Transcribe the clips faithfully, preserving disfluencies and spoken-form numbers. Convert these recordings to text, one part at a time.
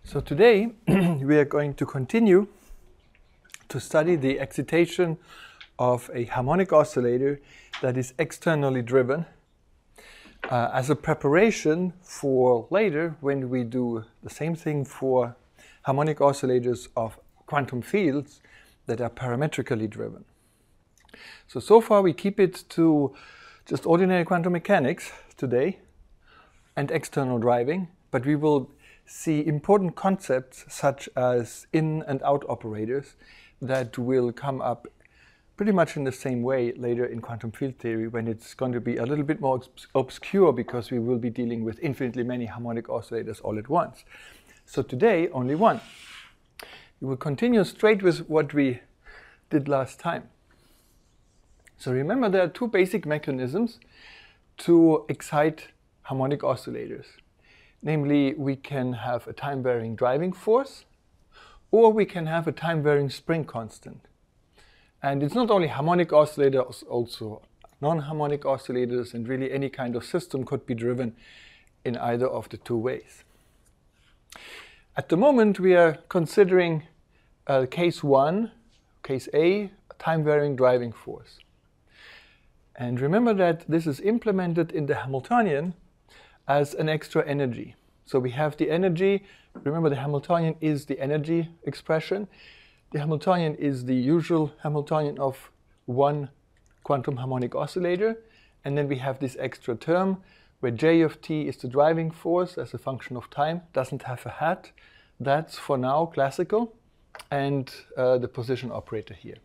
So today we are going to continue to study the excitation of a harmonic oscillator that is externally driven uh, as a preparation for later when we do the same thing for harmonic oscillators of quantum fields that are parametrically driven. So, so far we keep it to just ordinary quantum mechanics today and external driving, but we will see important concepts such as in and out operators that will come up pretty much in the same way later in quantum field theory, when it's going to be a little bit more obs obscure because we will be dealing with infinitely many harmonic oscillators all at once. So today, only one. We will continue straight with what we did last time. So remember, there are two basic mechanisms to excite harmonic oscillators. Namely, we can have a time-varying driving force, or we can have a time-varying spring constant. And it's not only harmonic oscillators, also non-harmonic oscillators, and really any kind of system could be driven in either of the two ways. At the moment, we are considering uh, case one, case A, a time-varying driving force. And remember that this is implemented in the Hamiltonian as an extra energy. So we have the energy. Remember, the Hamiltonian is the energy expression. The Hamiltonian is the usual Hamiltonian of one quantum harmonic oscillator. And then we have this extra term where J of t is the driving force as a function of time, doesn't have a hat. That's for now classical, and uh, the position operator here.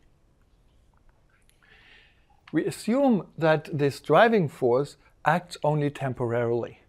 We assume that this driving force acts only temporarily.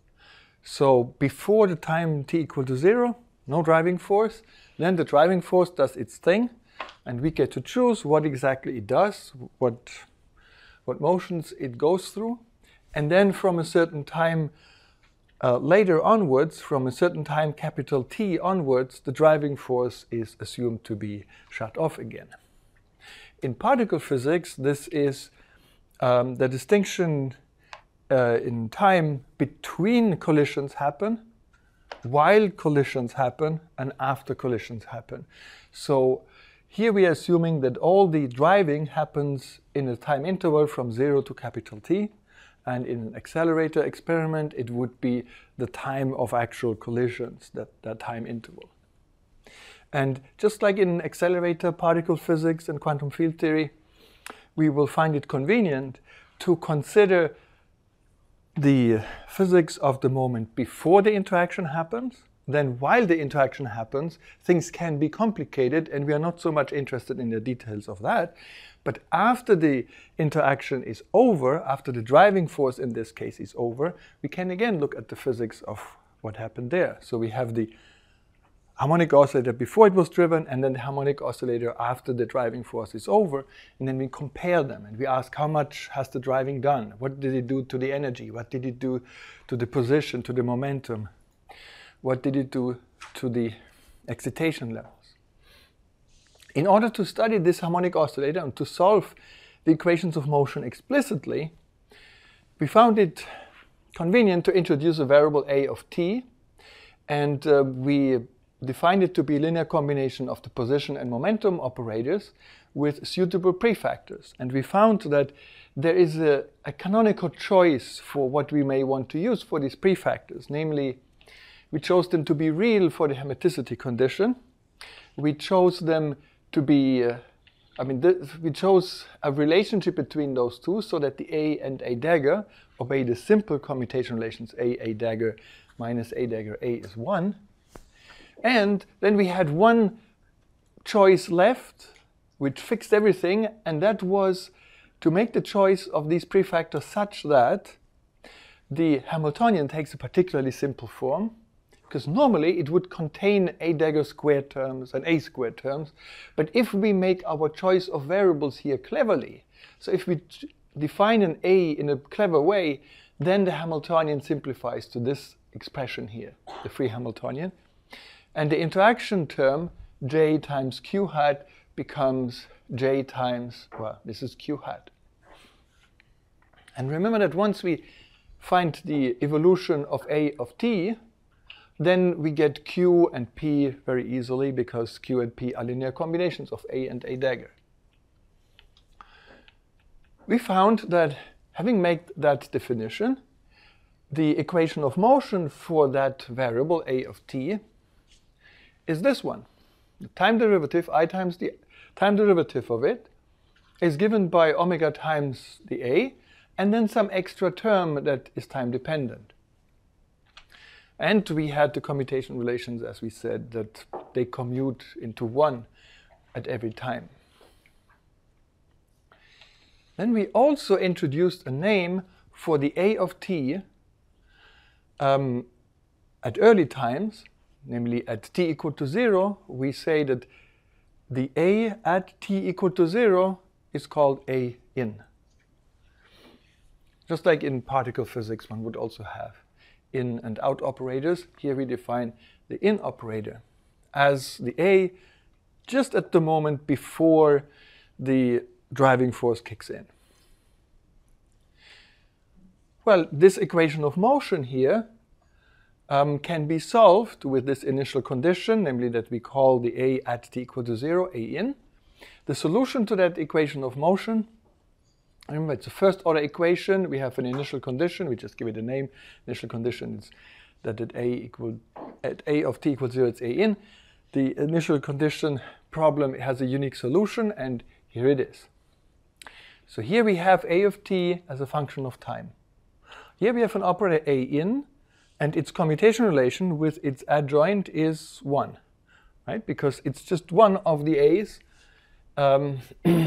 So before the time t equal to zero, no driving force. Then the driving force does its thing, and we get to choose what exactly it does, what, what motions it goes through. And then from a certain time uh, later onwards, from a certain time capital T onwards, the driving force is assumed to be shut off again. In particle physics, this is um, the distinction uh, in time between collisions happen, while collisions happen, and after collisions happen. So here we are assuming that all the driving happens in a time interval from zero to capital T, and in an accelerator experiment, it would be the time of actual collisions, that, that time interval. And just like in accelerator particle physics and quantum field theory, we will find it convenient to consider the physics of the moment before the interaction happens. Then while the interaction happens, things can be complicated, and we are not so much interested in the details of that. But after the interaction is over, after the driving force in this case is over, we can again look at the physics of what happened there. So we have the harmonic oscillator before it was driven, and then the harmonic oscillator after the driving force is over, and then we compare them and we ask, how much has the driving done? What did it do to the energy? What did it do to the position, to the momentum? What did it do to the excitation levels? In order to study this harmonic oscillator and to solve the equations of motion explicitly, we found it convenient to introduce a variable a of t, and uh, we defined it to be a linear combination of the position and momentum operators with suitable prefactors. And we found that there is a, a canonical choice for what we may want to use for these prefactors. Namely, we chose them to be real for the hermiticity condition. We chose them to be, uh, I mean, we chose a relationship between those two so that the A and A dagger obey the simple commutation relations A, A dagger minus A dagger A is one. And then we had one choice left, which fixed everything, and that was to make the choice of these prefactors such that the Hamiltonian takes a particularly simple form, because normally it would contain A dagger squared terms and A squared terms. But if we make our choice of variables here cleverly, so if we define an A in a clever way, then the Hamiltonian simplifies to this expression here, the free Hamiltonian. And the interaction term, J times Q hat, becomes J times, well, this is Q hat. And remember that once we find the evolution of A of t, then we get Q and P very easily, because Q and P are linear combinations of A and A dagger. We found that having made that definition, the equation of motion for that variable A of t is this one. The time derivative, I times the time derivative of it, is given by omega times the A, and then some extra term that is time dependent. And we had the commutation relations, as we said, that they commute into one at every time. Then we also introduced a name for the A of t um, at early times, namely at t equal to zero. We say that the A at t equal to zero is called A in. Just like in particle physics, one would also have in and out operators. Here we define the in operator as the A just at the moment before the driving force kicks in. Well, this equation of motion here um, can be solved with this initial condition, namely that we call the A at t equal to zero, A in. The solution to that equation of motion, remember it's a first order equation, we have an initial condition, we just give it a name. Initial condition is that at A equal, at A of t equals zero, it's A in. The initial condition problem has a unique solution, and here it is. So here we have A of t as a function of time. Here we have an operator A in, and its commutation relation with its adjoint is one, right? Because it's just one of the A's. Um,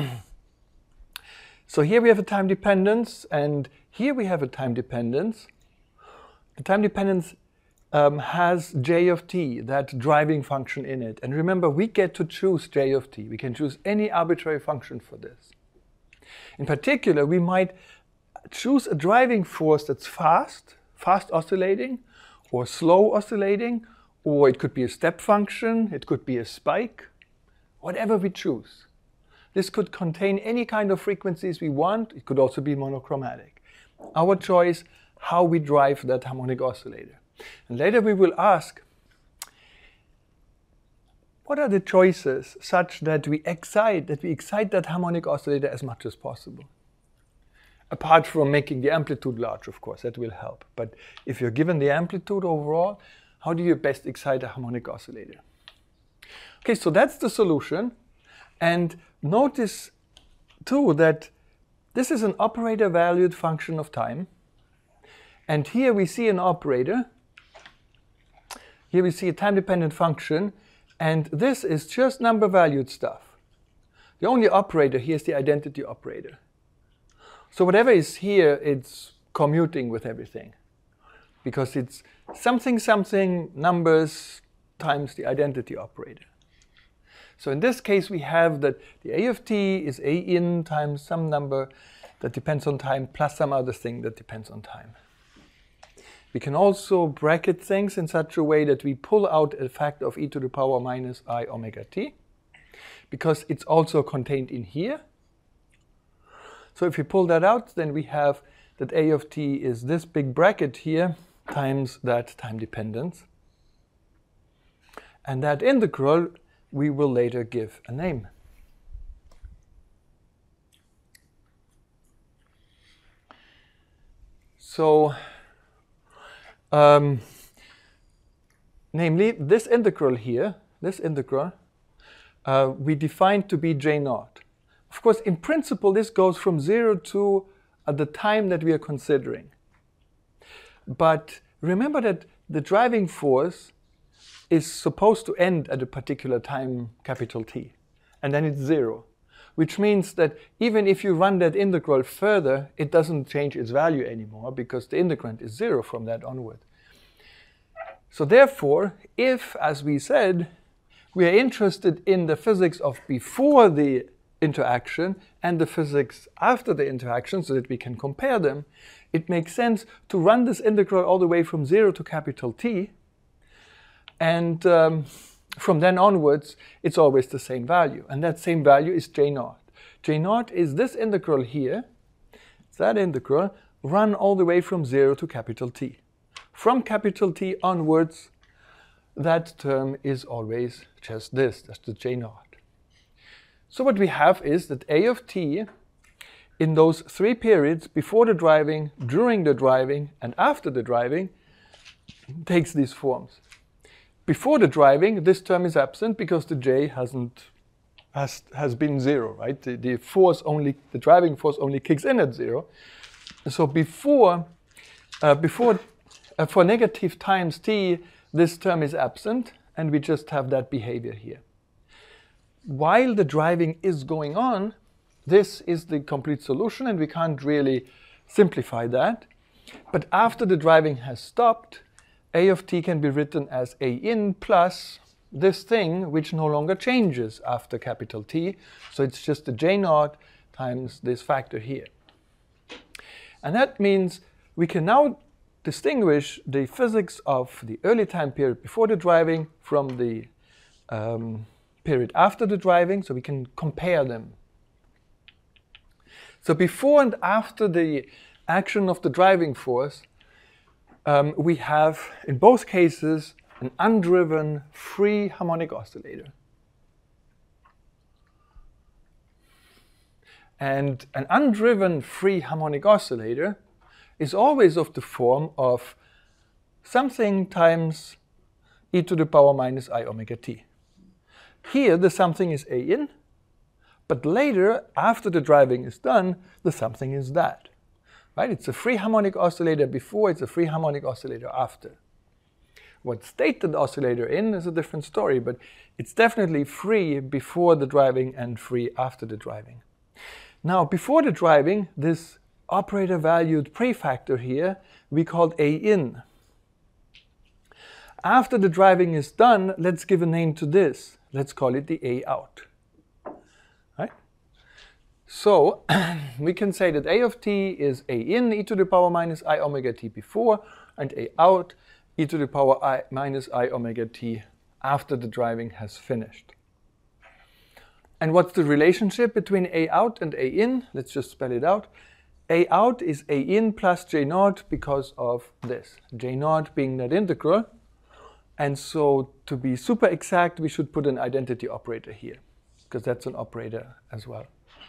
so here we have a time dependence, and here we have a time dependence. The time dependence um, has j of t, that driving function in it. And remember, we get to choose j of t. We can choose any arbitrary function for this. In particular, we might choose a driving force that's fast, fast oscillating, or slow oscillating, or it could be a step function, it could be a spike, whatever we choose. This could contain any kind of frequencies we want. It could also be monochromatic. Our choice, how we drive that harmonic oscillator. And later we will ask, what are the choices such that we excite, that we excite that harmonic oscillator as much as possible? Apart from making the amplitude large, of course, that will help. But if you're given the amplitude overall, how do you best excite a harmonic oscillator? Okay, so that's the solution. And notice, too, that this is an operator-valued function of time. And here we see an operator. Here we see a time-dependent function. And this is just number-valued stuff. The only operator here is the identity operator. So whatever is here, it's commuting with everything, because it's something, something, numbers times the identity operator. So in this case, we have that the A of t is A in times some number that depends on time plus some other thing that depends on time. We can also bracket things in such a way that we pull out a factor of e to the power minus I omega t, because it's also contained in here. So if we pull that out, then we have that A of t is this big bracket here times that time dependence. And that integral we will later give a name. So, um, namely, this integral here, this integral, uh, we define to be j naught. Of course, in principle, this goes from zero to uh, the time that we are considering. But remember that the driving force is supposed to end at a particular time, capital T, and then it's zero, which means that even if you run that integral further, it doesn't change its value anymore, because the integrand is zero from that onward. So therefore, if, as we said, we are interested in the physics of before the interaction and the physics after the interaction so that we can compare them, it makes sense to run this integral all the way from zero to capital T, and um, from then onwards it's always the same value, and that same value is j naught. J naught is this integral here, it's that integral run all the way from zero to capital T. From capital T onwards, that term is always just this, that's the J naught. So what we have is that A of t in those three periods, before the driving, during the driving, and after the driving, takes these forms. Before the driving, this term is absent because the J hasn't has has been zero, right? The, the force only, the driving force only kicks in at zero. So before, uh, before, uh, for negative times t, this term is absent, and we just have that behavior here. While the driving is going on, this is the complete solution, and we can't really simplify that. But after the driving has stopped, A of t can be written as A in plus this thing, which no longer changes after capital T. So it's just the J naught times this factor here. And that means we can now distinguish the physics of the early time period before the driving from the um, period after the driving, so we can compare them. So before and after the action of the driving force, um, we have, in both cases, an undriven free harmonic oscillator. And an undriven free harmonic oscillator is always of the form of something times e to the power minus I omega t. Here the something is A in, but later, after the driving is done, the something is that. Right? It's a free harmonic oscillator before, it's a free harmonic oscillator after. What state the oscillator in is a different story, but it's definitely free before the driving and free after the driving. Now, before the driving, this operator-valued prefactor here, we called A in. After the driving is done, let's give a name to this. Let's call it the A out. Right? So we can say that A of t is A in e to the power minus I omega t before, and A out e to the power I minus I omega t after the driving has finished. And what's the relationship between A out and A in? Let's just spell it out. A out is A in plus J naught because of this. J naught being that integral. And so to be super exact, we should put an identity operator here, because that's an operator as well.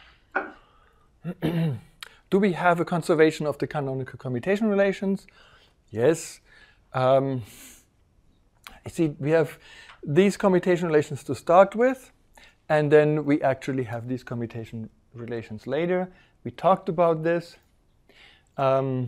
Do we have a conservation of the canonical commutation relations? Yes. Um, you see, we have these commutation relations to start with, and then we actually have these commutation relations later. We talked about this. Um,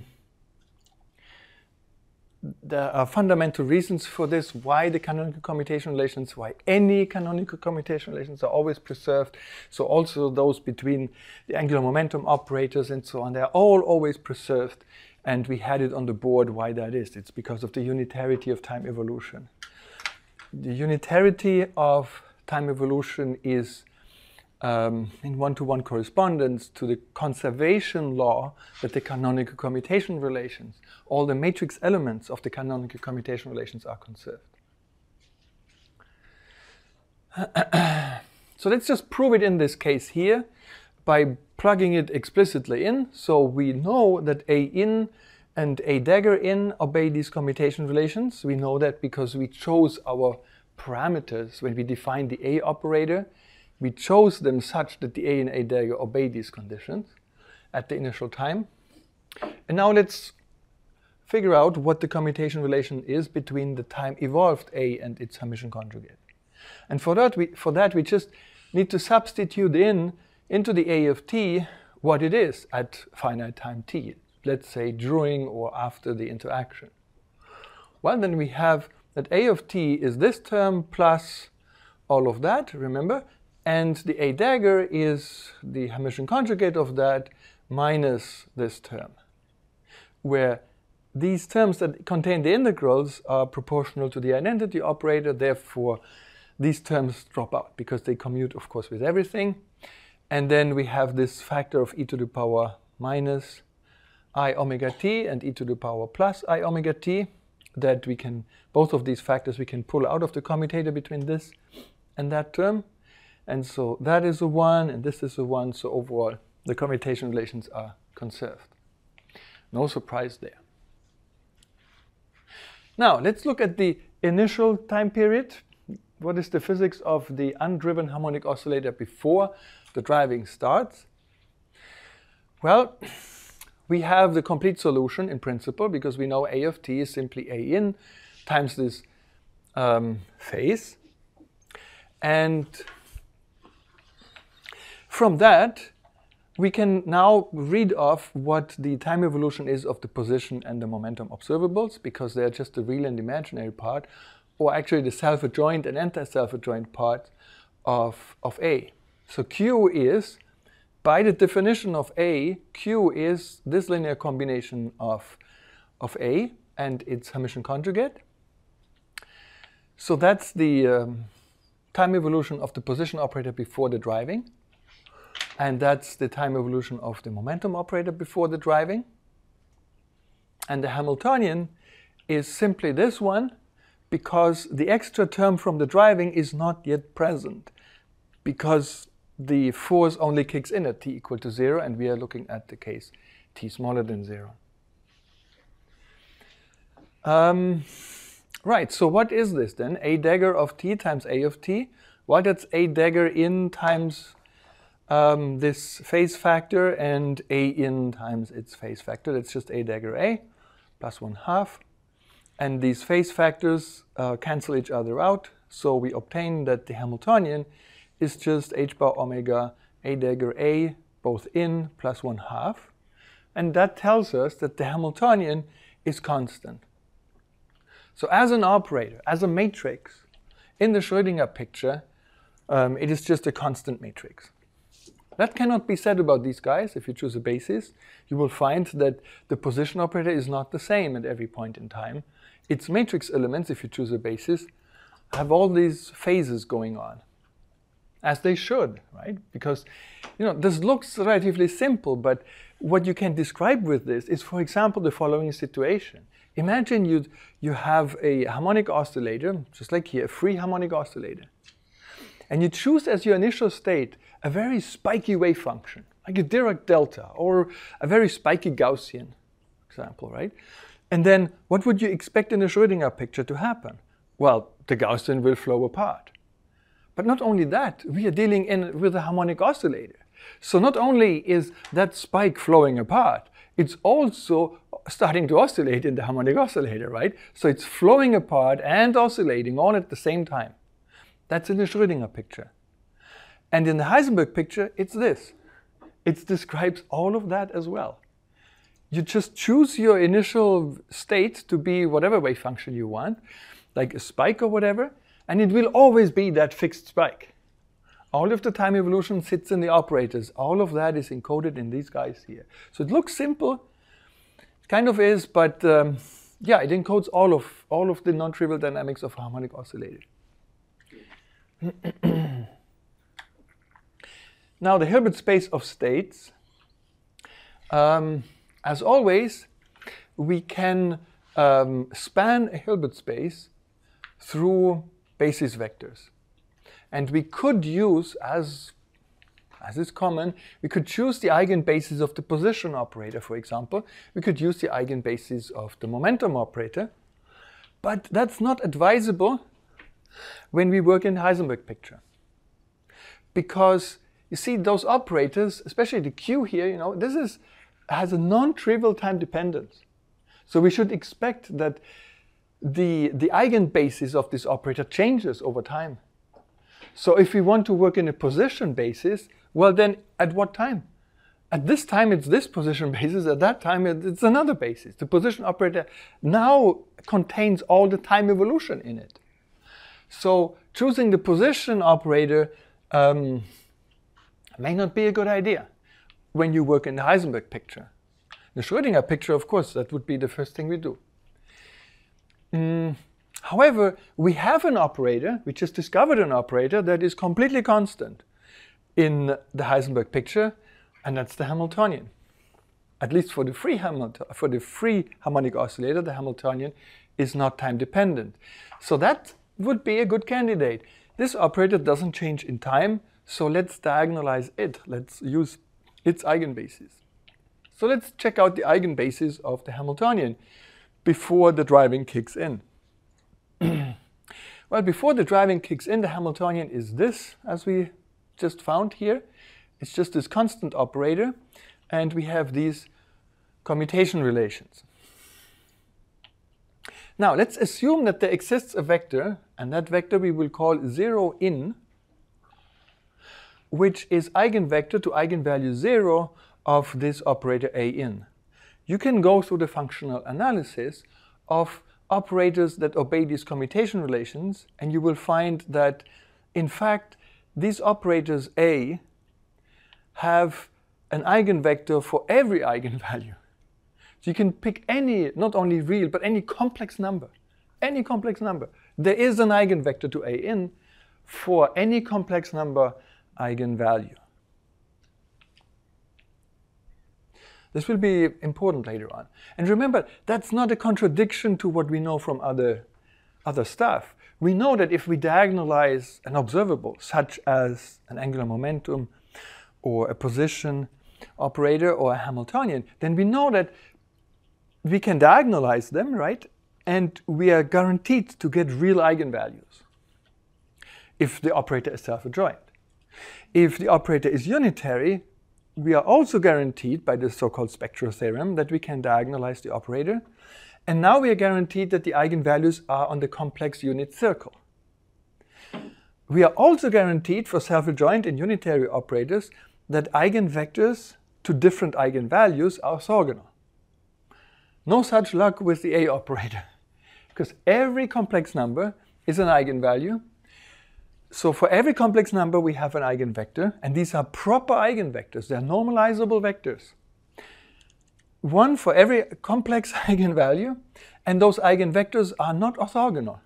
there are fundamental reasons for this, why the canonical commutation relations, why any canonical commutation relations are always preserved. So also those between the angular momentum operators and so on, they're all always preserved. And we had it on the board why that is. It's because of the unitarity of time evolution. The unitarity of time evolution is um, in one-to-one correspondence to the conservation law that the canonical commutation relations, all the matrix elements of the canonical commutation relations are conserved. So let's just prove it in this case here by plugging it explicitly in. So we know that A in and A dagger in obey these commutation relations. We know that because we chose our parameters when we defined the A operator. We chose them such that the A and A dagger obey these conditions at the initial time. And now let's figure out what the commutation relation is between the time evolved A and its Hermitian conjugate. And for that, we, for that we just need to substitute in into the A of t what it is at finite time t, let's say during or after the interaction. Well, then we have that A of t is this term plus all of that, remember, and the A dagger is the Hermitian conjugate of that minus this term, where these terms that contain the integrals are proportional to the identity operator, therefore these terms drop out because they commute, of course, with everything. And then we have this factor of e to the power minus I omega t and e to the power plus I omega t that we can, both of these factors we can pull out of the commutator between this and that term. And so that is a one and this is a one, so overall the commutation relations are conserved. No surprise there. Now let's look at the initial time period. What is the physics of the undriven harmonic oscillator before the driving starts? Well, we have the complete solution in principle because we know A of t is simply A in times this um, phase. And from that, we can now read off what the time evolution is of the position and the momentum observables, because they're just the real and imaginary part, or actually the self-adjoint and anti-self-adjoint part of, of A. So Q is, by the definition of A, Q is this linear combination of, of A and its Hermitian conjugate. So that's the um, time evolution of the position operator before the driving. And that's the time evolution of the momentum operator before the driving. And the Hamiltonian is simply this one, because the extra term from the driving is not yet present, because the force only kicks in at t equal to zero, and we are looking at the case t smaller than zero. Um, right, so what is this then? A dagger of t times A of t. Well, that's A dagger in times Um, this phase factor and A in times its phase factor. That's just A dagger A plus one half. And these phase factors uh, cancel each other out. So we obtain that the Hamiltonian is just h bar omega A dagger A both in plus one half. And that tells us that the Hamiltonian is constant. So as an operator, as a matrix, in the Schrödinger picture, um, it is just a constant matrix. That cannot be said about these guys. If you choose a basis, you will find that the position operator is not the same at every point in time. Its matrix elements, if you choose a basis, have all these phases going on, as they should, right? Because, you know, this looks relatively simple, but what you can describe with this is, for example, the following situation. Imagine you you have a harmonic oscillator, just like here, a free harmonic oscillator, and you choose as your initial state a very spiky wave function, like a Dirac delta or a very spiky Gaussian example, right? And then what would you expect in a Schrödinger picture to happen? Well, the Gaussian will flow apart. But not only that, we are dealing in with a harmonic oscillator. So not only is that spike flowing apart, it's also starting to oscillate in the harmonic oscillator, right? So it's flowing apart and oscillating all at the same time. That's in the Schrödinger picture. And in the Heisenberg picture, it's this. It describes all of that as well. You just choose your initial state to be whatever wave function you want, like a spike or whatever, and it will always be that fixed spike. All of the time evolution sits in the operators. All of that is encoded in these guys here. So it looks simple, it kind of is, but um, yeah, it encodes all of, all of the non-trivial dynamics of a harmonic oscillator. Now, the Hilbert space of states, um, as always, we can um, span a Hilbert space through basis vectors. And we could use, as, as is common, we could choose the eigenbasis of the position operator, for example. We could use the eigenbasis of the momentum operator. But that's not advisable when we work in the Heisenberg picture. Because you see, those operators, especially the Q here, you know, this is, has a non-trivial time dependence. So we should expect that the, the eigenbasis of this operator changes over time. So if we want to work in a position basis, well then, at what time? At this time it's this position basis, at that time it's another basis. The position operator now contains all the time evolution in it. So choosing the position operator um, may not be a good idea when you work in the Heisenberg picture. The Schrödinger picture, of course, that would be the first thing we do. Mm, however, we have an operator, we just discovered an operator that is completely constant in the Heisenberg picture, and that's the Hamiltonian. At least for the free, Hamilton, for the free harmonic oscillator, the Hamiltonian is not time dependent. So that would be a good candidate. This operator doesn't change in time, so let's diagonalize it. Let's use its eigenbasis. So let's check out the eigenbasis of the Hamiltonian before the driving kicks in. Well, before the driving kicks in, the Hamiltonian is this, as we just found here. It's just this constant operator, and we have these commutation relations. Now, let's assume that there exists a vector, and that vector we will call zero in, which is eigenvector to eigenvalue zero of this operator A in. You can go through the functional analysis of operators that obey these commutation relations, and you will find that, in fact, these operators A have an eigenvector for every eigenvalue. So you can pick any, not only real, but any complex number. Any complex number. There is an eigenvector to A in for any complex number eigenvalue. This will be important later on. And remember, that's not a contradiction to what we know from other, other stuff. We know that if we diagonalize an observable, such as an angular momentum, or a position operator, or a Hamiltonian, then we know that we can diagonalize them, right? And we are guaranteed to get real eigenvalues if the operator is self-adjoint. If the operator is unitary, we are also guaranteed by the so-called spectral theorem that we can diagonalize the operator. And now we are guaranteed that the eigenvalues are on the complex unit circle. We are also guaranteed for self-adjoint and unitary operators that eigenvectors to different eigenvalues are orthogonal. No such luck with the A operator, because every complex number is an eigenvalue. So for every complex number we have an eigenvector, and these are proper eigenvectors. They're normalizable vectors. One for every complex eigenvalue, and those eigenvectors are not orthogonal.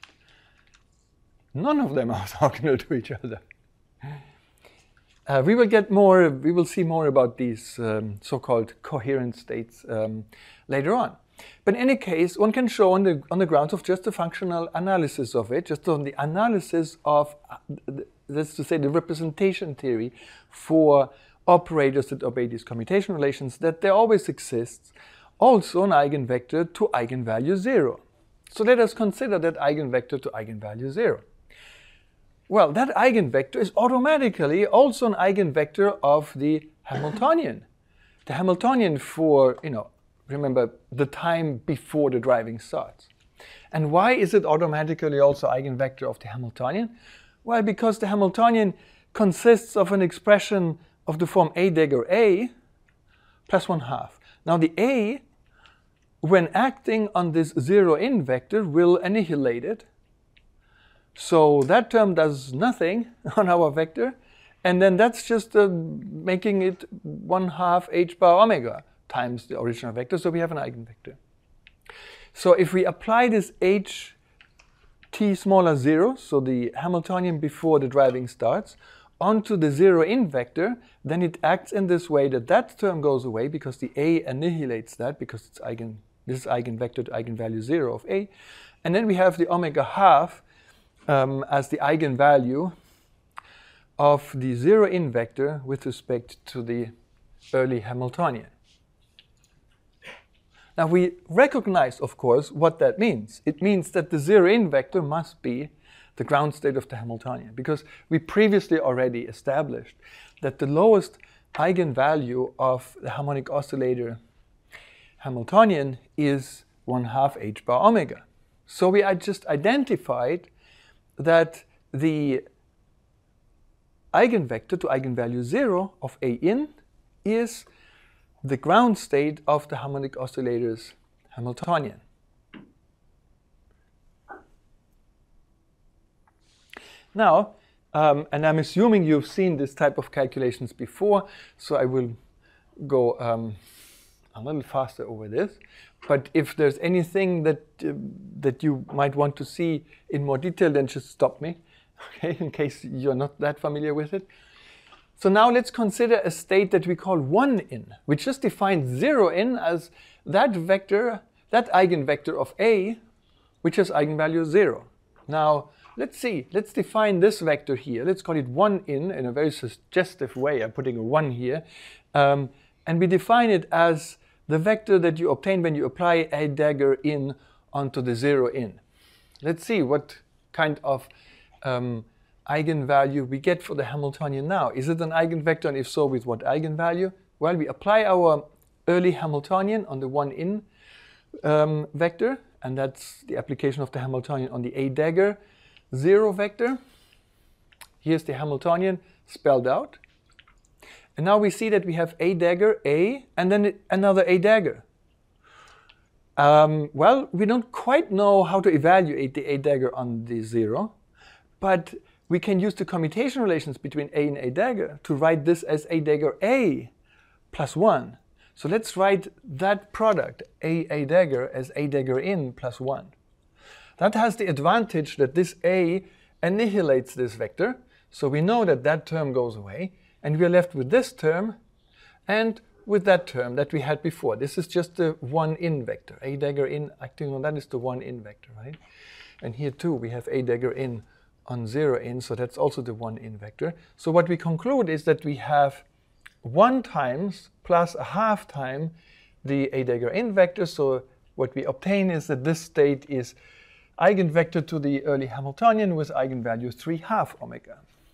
None of them are orthogonal to each other. Uh, we will get more, we will see more about these um, so-called coherent states um, later on. But in any case, one can show on the, on the grounds of just the functional analysis of it, just on the analysis of, uh, that's to say, the representation theory for operators that obey these commutation relations, that there always exists also an eigenvector to eigenvalue zero. So let us consider that eigenvector to eigenvalue zero. Well, that eigenvector is automatically also an eigenvector of the Hamiltonian. The Hamiltonian for, you know, remember, the time before the driving starts. And why is it automatically also eigenvector of the Hamiltonian? Well, because the Hamiltonian consists of an expression of the form A dagger A plus one half. Now the A, when acting on this zero in vector, will annihilate it. So that term does nothing on our vector, and then that's just uh, making it one half h bar omega times the original vector, so we have an eigenvector. So if we apply this h t smaller zero, so the Hamiltonian before the driving starts, onto the zero in vector, then it acts in this way that that term goes away because the A annihilates that, because it's eigen, this is eigenvector to eigenvalue zero of A. And then we have the omega half um, as the eigenvalue of the zero in vector with respect to the early Hamiltonian. Now we recognize, of course, what that means. It means that the zero-in vector must be the ground state of the Hamiltonian, because we previously already established that the lowest eigenvalue of the harmonic oscillator Hamiltonian is one half h bar omega. So we had just identified that the eigenvector to eigenvalue zero of A in is the ground state of the harmonic oscillator's Hamiltonian. Now, um, and I'm assuming you've seen this type of calculations before, so I will go um, a little faster over this. But if there's anything that, uh, that you might want to see in more detail, then just stop me, okay, in case you're not that familiar with it. So now let's consider a state that we call one in, which just defines zero in as that vector, that eigenvector of A, which has eigenvalue zero. Now, let's see, let's define this vector here. Let's call it one in, in a very suggestive way. I'm putting a one here. Um, and we define it as the vector that you obtain when you apply a dagger in onto the zero in. let's see what kind of um, eigenvalue we get for the Hamiltonian now. Is it an eigenvector, and if so, with what eigenvalue? Well, we apply our early Hamiltonian on the one in um, vector, and that's the application of the Hamiltonian on the A dagger zero vector. Here's the Hamiltonian spelled out. And now we see that we have A dagger, A, and then another A dagger. Um, well, we don't quite know how to evaluate the A dagger on the zero, but we can use the commutation relations between A and A dagger to write this as A dagger A plus one. So let's write that product, A A dagger, as A dagger in plus one. That has the advantage that this A annihilates this vector, so we know that that term goes away, and we are left with this term and with that term that we had before. This is just the one in vector. A dagger in acting on that is the one in vector, right? And here too we have A dagger in on zero in, so that's also the one in vector. So what we conclude is that we have one times plus a half time the A dagger in vector. So what we obtain is that this state is eigenvector to the early Hamiltonian with eigenvalue three half omega.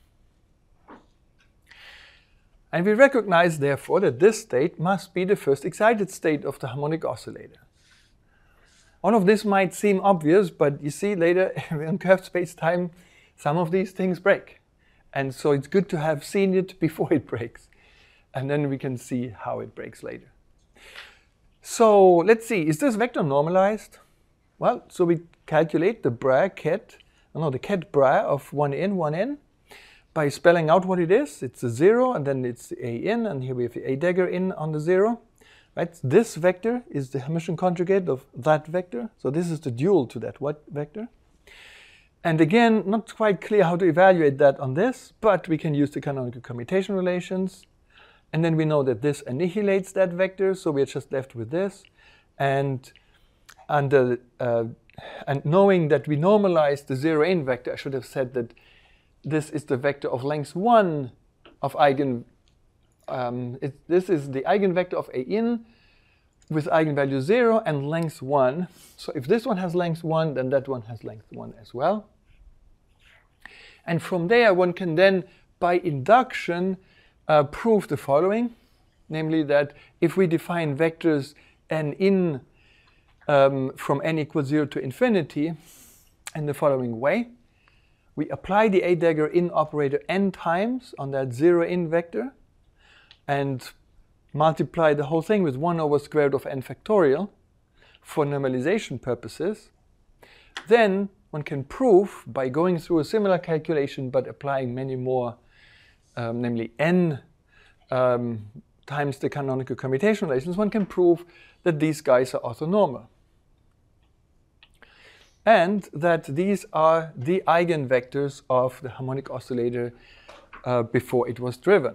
And we recognize, therefore, that this state must be the first excited state of the harmonic oscillator. All of this might seem obvious, but you see later in curved space-time, some of these things break. And so it's good to have seen it before it breaks. And then we can see how it breaks later. So let's see, is this vector normalized? Well, so we calculate the bra ket, no, the ket bra of one in, one in, by spelling out what it is. It's a zero, and then it's A in, and here we have the A dagger in on the zero. Right? This vector is the Hermitian conjugate of that vector. So this is the dual to that what vector. And again, not quite clear how to evaluate that on this, but we can use the canonical commutation relations. And then we know that this annihilates that vector, so we're just left with this. And, and, uh, uh, and knowing that we normalized the zero in vector, I should have said that this is the vector of length one of eigen. Um, it, this is the eigenvector of A in with eigenvalue zero and length one. So if this one has length one, then that one has length one as well. And from there, one can then, by induction, uh, prove the following, namely that if we define vectors n in um, from n equals zero to infinity in the following way, we apply the A dagger in operator n times on that zero in vector and multiply the whole thing with one over square root of n factorial for normalization purposes. Then one can prove by going through a similar calculation but applying many more, um, namely n um, times the canonical commutation relations, one can prove that these guys are orthonormal. And that these are the eigenvectors of the harmonic oscillator uh, before it was driven.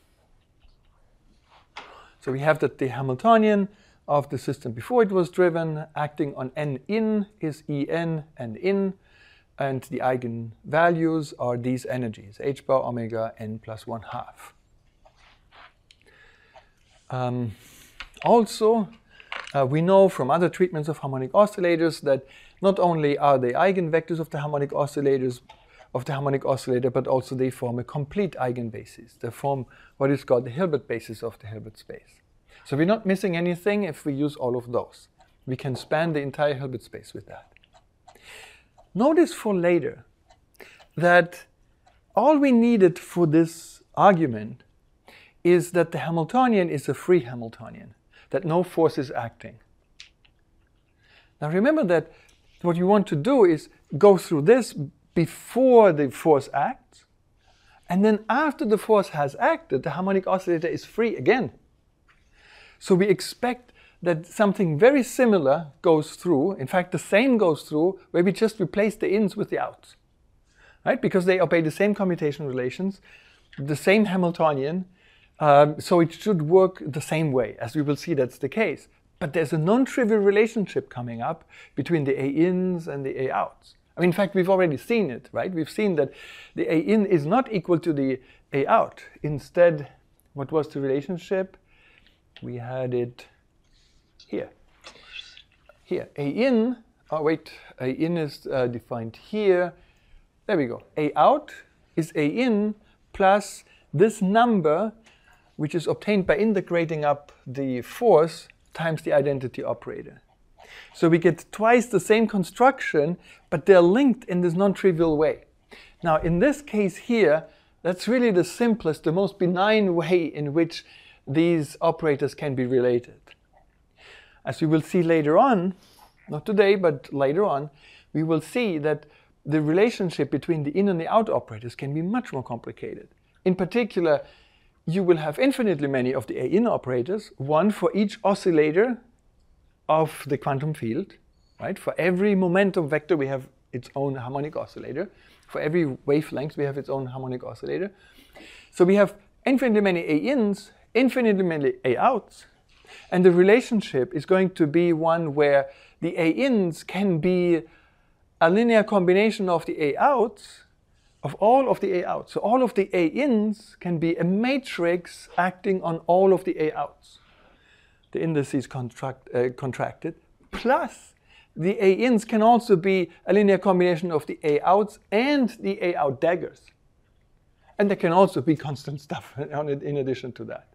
So we have that the Hamiltonian of the system before it was driven acting on n in is En and in, and the eigenvalues are these energies, h bar omega n plus one half. Um, also, uh, we know from other treatments of harmonic oscillators that not only are they eigenvectors of the harmonic oscillators of the harmonic oscillator, but also they form a complete eigenbasis. They form what is called the Hilbert basis of the Hilbert space. So we're not missing anything if we use all of those. We can span the entire Hilbert space with that. Notice for later that all we needed for this argument is that the Hamiltonian is a free Hamiltonian, that no force is acting. Now remember that what you want to do is go through this before the force acts, and then after the force has acted, the harmonic oscillator is free again. So we expect that something very similar goes through, in fact the same goes through, where we just replace the ins with the outs, right? Because they obey the same commutation relations, the same Hamiltonian, um, so it should work the same way, as we will see that's the case. But there's a non-trivial relationship coming up between the A-ins and the A-outs. I mean, in fact, we've already seen it, right? We've seen that the A-in is not equal to the A-out. Instead, what was the relationship? We had it here. Here, A-in oh wait, A in is uh, defined here. There we go. A out is A in plus this number, which is obtained by integrating up the force times the identity operator. So we get twice the same construction, but they're linked in this non-trivial way. Now, in this case here, that's really the simplest, the most benign way in which these operators can be related. As we will see later on, not today, but later on, we will see that the relationship between the in and the out operators can be much more complicated. In particular, you will have infinitely many of the A in operators, one for each oscillator of the quantum field, right? For every momentum vector, we have its own harmonic oscillator. For every wavelength, we have its own harmonic oscillator. So we have infinitely many A ins, infinitely many A outs, and the relationship is going to be one where the A ins can be a linear combination of the A outs, of all of the A outs. So all of the A ins can be a matrix acting on all of the A outs. The indices contract, uh, contracted, plus the A ins can also be a linear combination of the A outs and the A out daggers. And there can also be constant stuff in addition to that.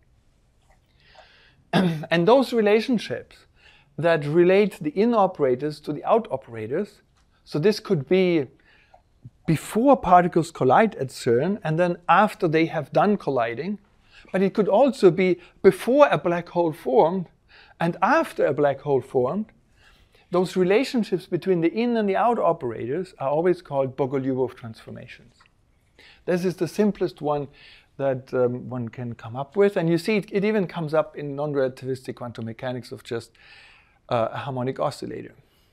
And those relationships that relate the in operators to the out operators, so this could be before particles collide at CERN and then after they have done colliding, but it could also be before a black hole formed and after a black hole formed. Those relationships between the in and the out operators are always called Bogoliubov transformations. This is the simplest one that um, one can come up with, and you see it, it even comes up in non-relativistic quantum mechanics of just uh, a harmonic oscillator.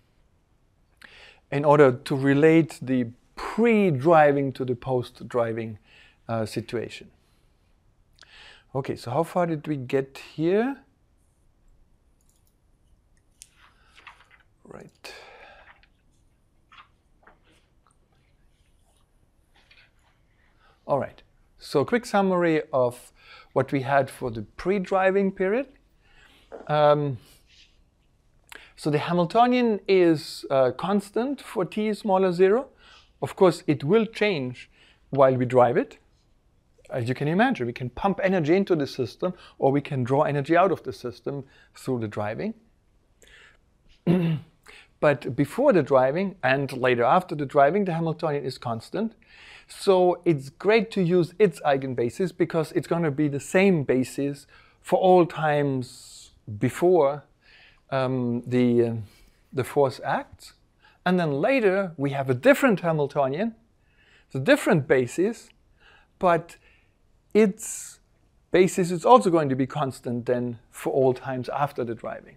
In order to relate the pre-driving to the post-driving uh, situation. Okay, so how far did we get here? Right. All right. So a quick summary of what we had for the pre-driving period. Um, so the Hamiltonian is uh, constant for t smaller zero. Of course, it will change while we drive it. As you can imagine, we can pump energy into the system or we can draw energy out of the system through the driving. But before the driving and later after the driving, the Hamiltonian is constant. So it's great to use its eigenbasis because it's going to be the same basis for all times before um, the, uh, the force acts. And then later we have a different Hamiltonian, it's a different basis, but its basis is also going to be constant then for all times after the driving.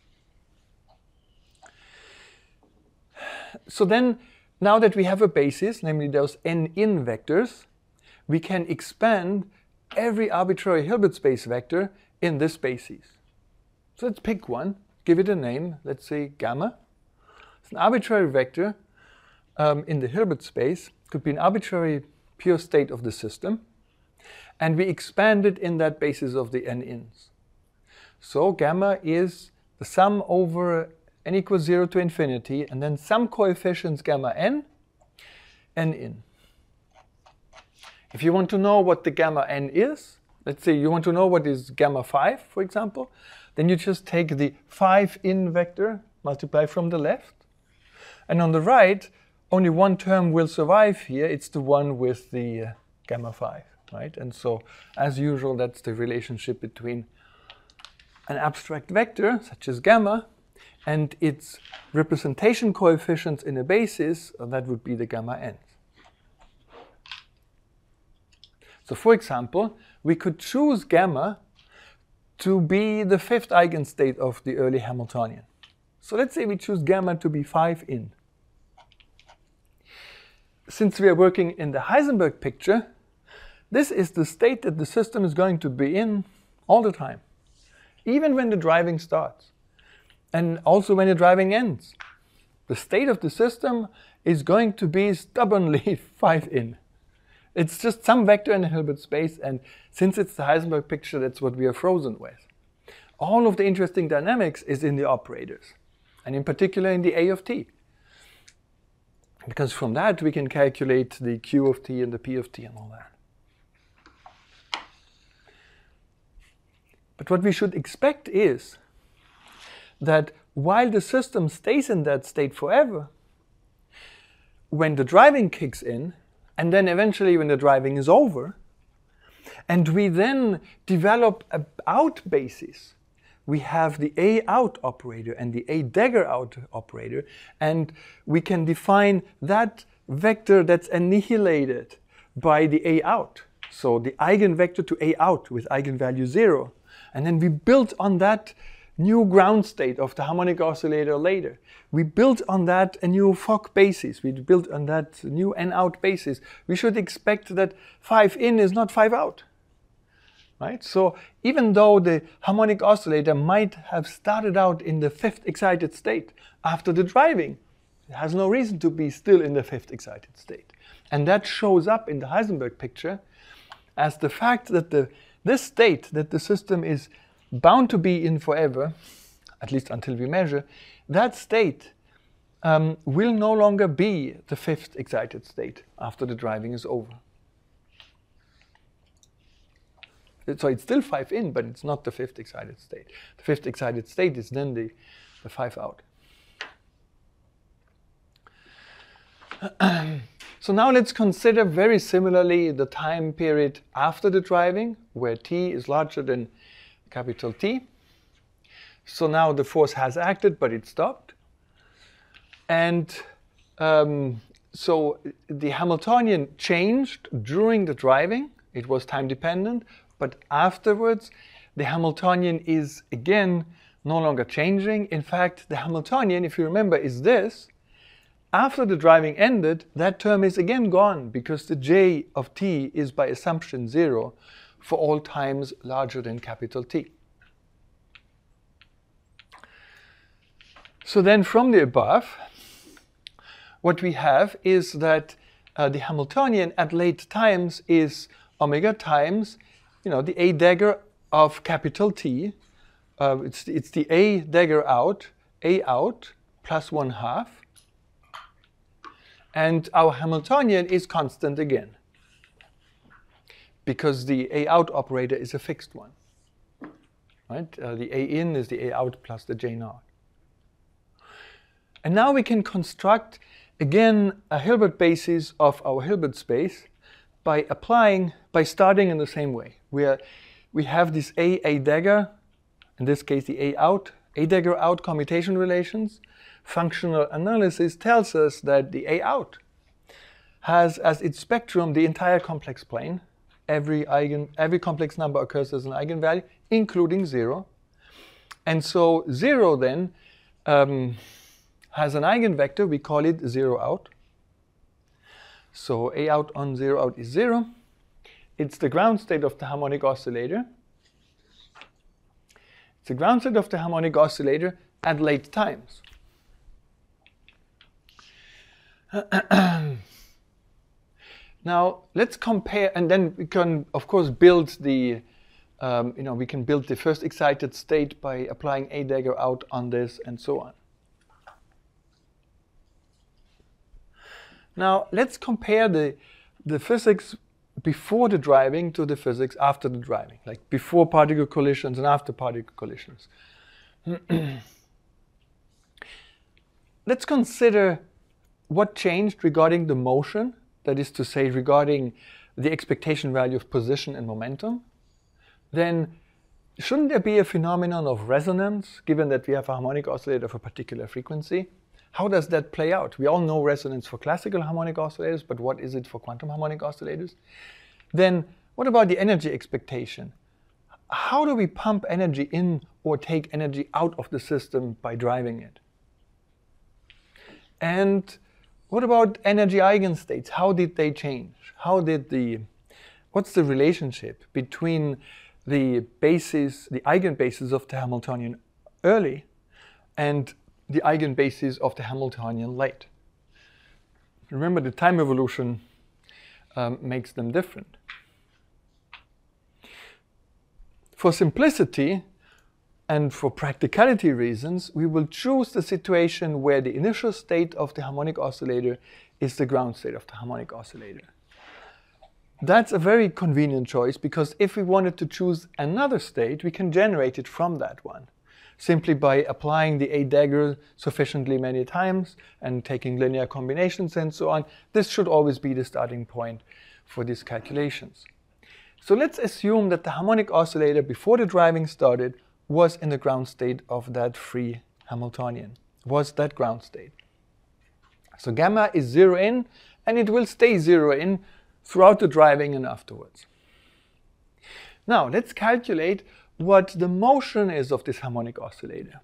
So then, now that we have a basis, namely those n in vectors, we can expand every arbitrary Hilbert space vector in this basis. So let's pick one, give it a name, let's say gamma. It's an arbitrary vector um, in the Hilbert space, it could be an arbitrary pure state of the system, and we expand it in that basis of the n ins. So gamma is the sum over n equals zero to infinity, and then some coefficients gamma n, n in. If you want to know what the gamma n is, let's say you want to know what is gamma five, for example, then you just take the five in vector, multiply from the left, and on the right, only one term will survive here, it's the one with the uh, gamma five, right? And so, as usual, that's the relationship between an abstract vector, such as gamma, and its representation coefficients in a basis, uh, that would be the gamma n. So for example, we could choose gamma to be the fifth eigenstate of the early Hamiltonian. So let's say we choose gamma to be five in. Since we are working in the Heisenberg picture, this is the state that the system is going to be in all the time, even when the driving starts. And also when the driving ends. The state of the system is going to be stubbornly five in. It's just some vector in the Hilbert space, and since it's the Heisenberg picture, that's what we are frozen with. All of the interesting dynamics is in the operators. and in particular in the A of t. Because from that we can calculate the Q of t and the P of t and all that. But what we should expect is that while the system stays in that state forever, when the driving kicks in, and then eventually when the driving is over, and we then develop a out basis, we have the A out operator and the A dagger out operator, and we can define that vector that's annihilated by the A out. So the eigenvector to A out with eigenvalue zero. And then we built on that new ground state of the harmonic oscillator later. We built on that a new Fock basis. We built on that new N out basis. We should expect that five in is not five out. Right? So even though the harmonic oscillator might have started out in the fifth excited state after the driving, it has no reason to be still in the fifth excited state. And that shows up in the Heisenberg picture as the fact that the, this state that the system is bound to be in forever, at least until we measure, that state um, will no longer be the fifth excited state after the driving is over. So it's still five in, but it's not the fifth excited state. The fifth excited state is then the, the five out. So now let's consider very similarly the time period after the driving, where t is larger than capital T. So now the force has acted, but it stopped. And um, so the Hamiltonian changed during the driving. It was time dependent. But afterwards, the Hamiltonian is again no longer changing. In fact, the Hamiltonian, if you remember, is this. After the driving ended, that term is again gone because the J of t is by assumption zero for all times larger than capital T. So then from the above, what we have is that uh, the Hamiltonian at late times is omega times, you know, the A dagger of capital T. Uh, it's, the, it's the A dagger out, A out plus one half. And our Hamiltonian is constant again, because the A out operator is a fixed one. Right? Uh, the A in is the A out plus the J naught. And now we can construct, again, a Hilbert basis of our Hilbert space by applying, by starting in the same way. We, are, we have this A, A dagger, in this case the A out, A dagger out commutation relations. Functional analysis tells us that the A out has as its spectrum the entire complex plane. Every, eigen, every complex number occurs as an eigenvalue, including zero. And so zero then um, has an eigenvector, we call it zero out. So A out on zero out is zero. It's the ground state of the harmonic oscillator. It's the ground state of the harmonic oscillator at late times. Now let's compare, and then we can of course build the, um, you know, we can build the first excited state by applying A dagger out on this and so on. Now let's compare the, the physics before the driving to the physics after the driving, like before particle collisions and after particle collisions. Let's consider what changed regarding the motion, that is to say regarding the expectation value of position and momentum. Then shouldn't there be a phenomenon of resonance, given that we have a harmonic oscillator of a particular frequency? How does that play out? We all know resonance for classical harmonic oscillators, but what is it for quantum harmonic oscillators? Then what about the energy expectation? How do we pump energy in or take energy out of the system by driving it? And what about energy eigenstates? How did they change? How did the, what's the relationship between the basis, the eigenbasis of the Hamiltonian early and the eigenbasis of the Hamiltonian late? Remember, the time evolution um, makes them different. For simplicity, And for practicality reasons, we will choose the situation where the initial state of the harmonic oscillator is the ground state of the harmonic oscillator. That's a very convenient choice, because if we wanted to choose another state, we can generate it from that one, simply by applying the A dagger sufficiently many times and taking linear combinations and so on. This should always be the starting point for these calculations. So let's assume that the harmonic oscillator, before the driving started, was in the ground state of that free Hamiltonian, was that ground state. So gamma is zero in, and it will stay zero in throughout the driving and afterwards. Now let's calculate what the motion is of this harmonic oscillator.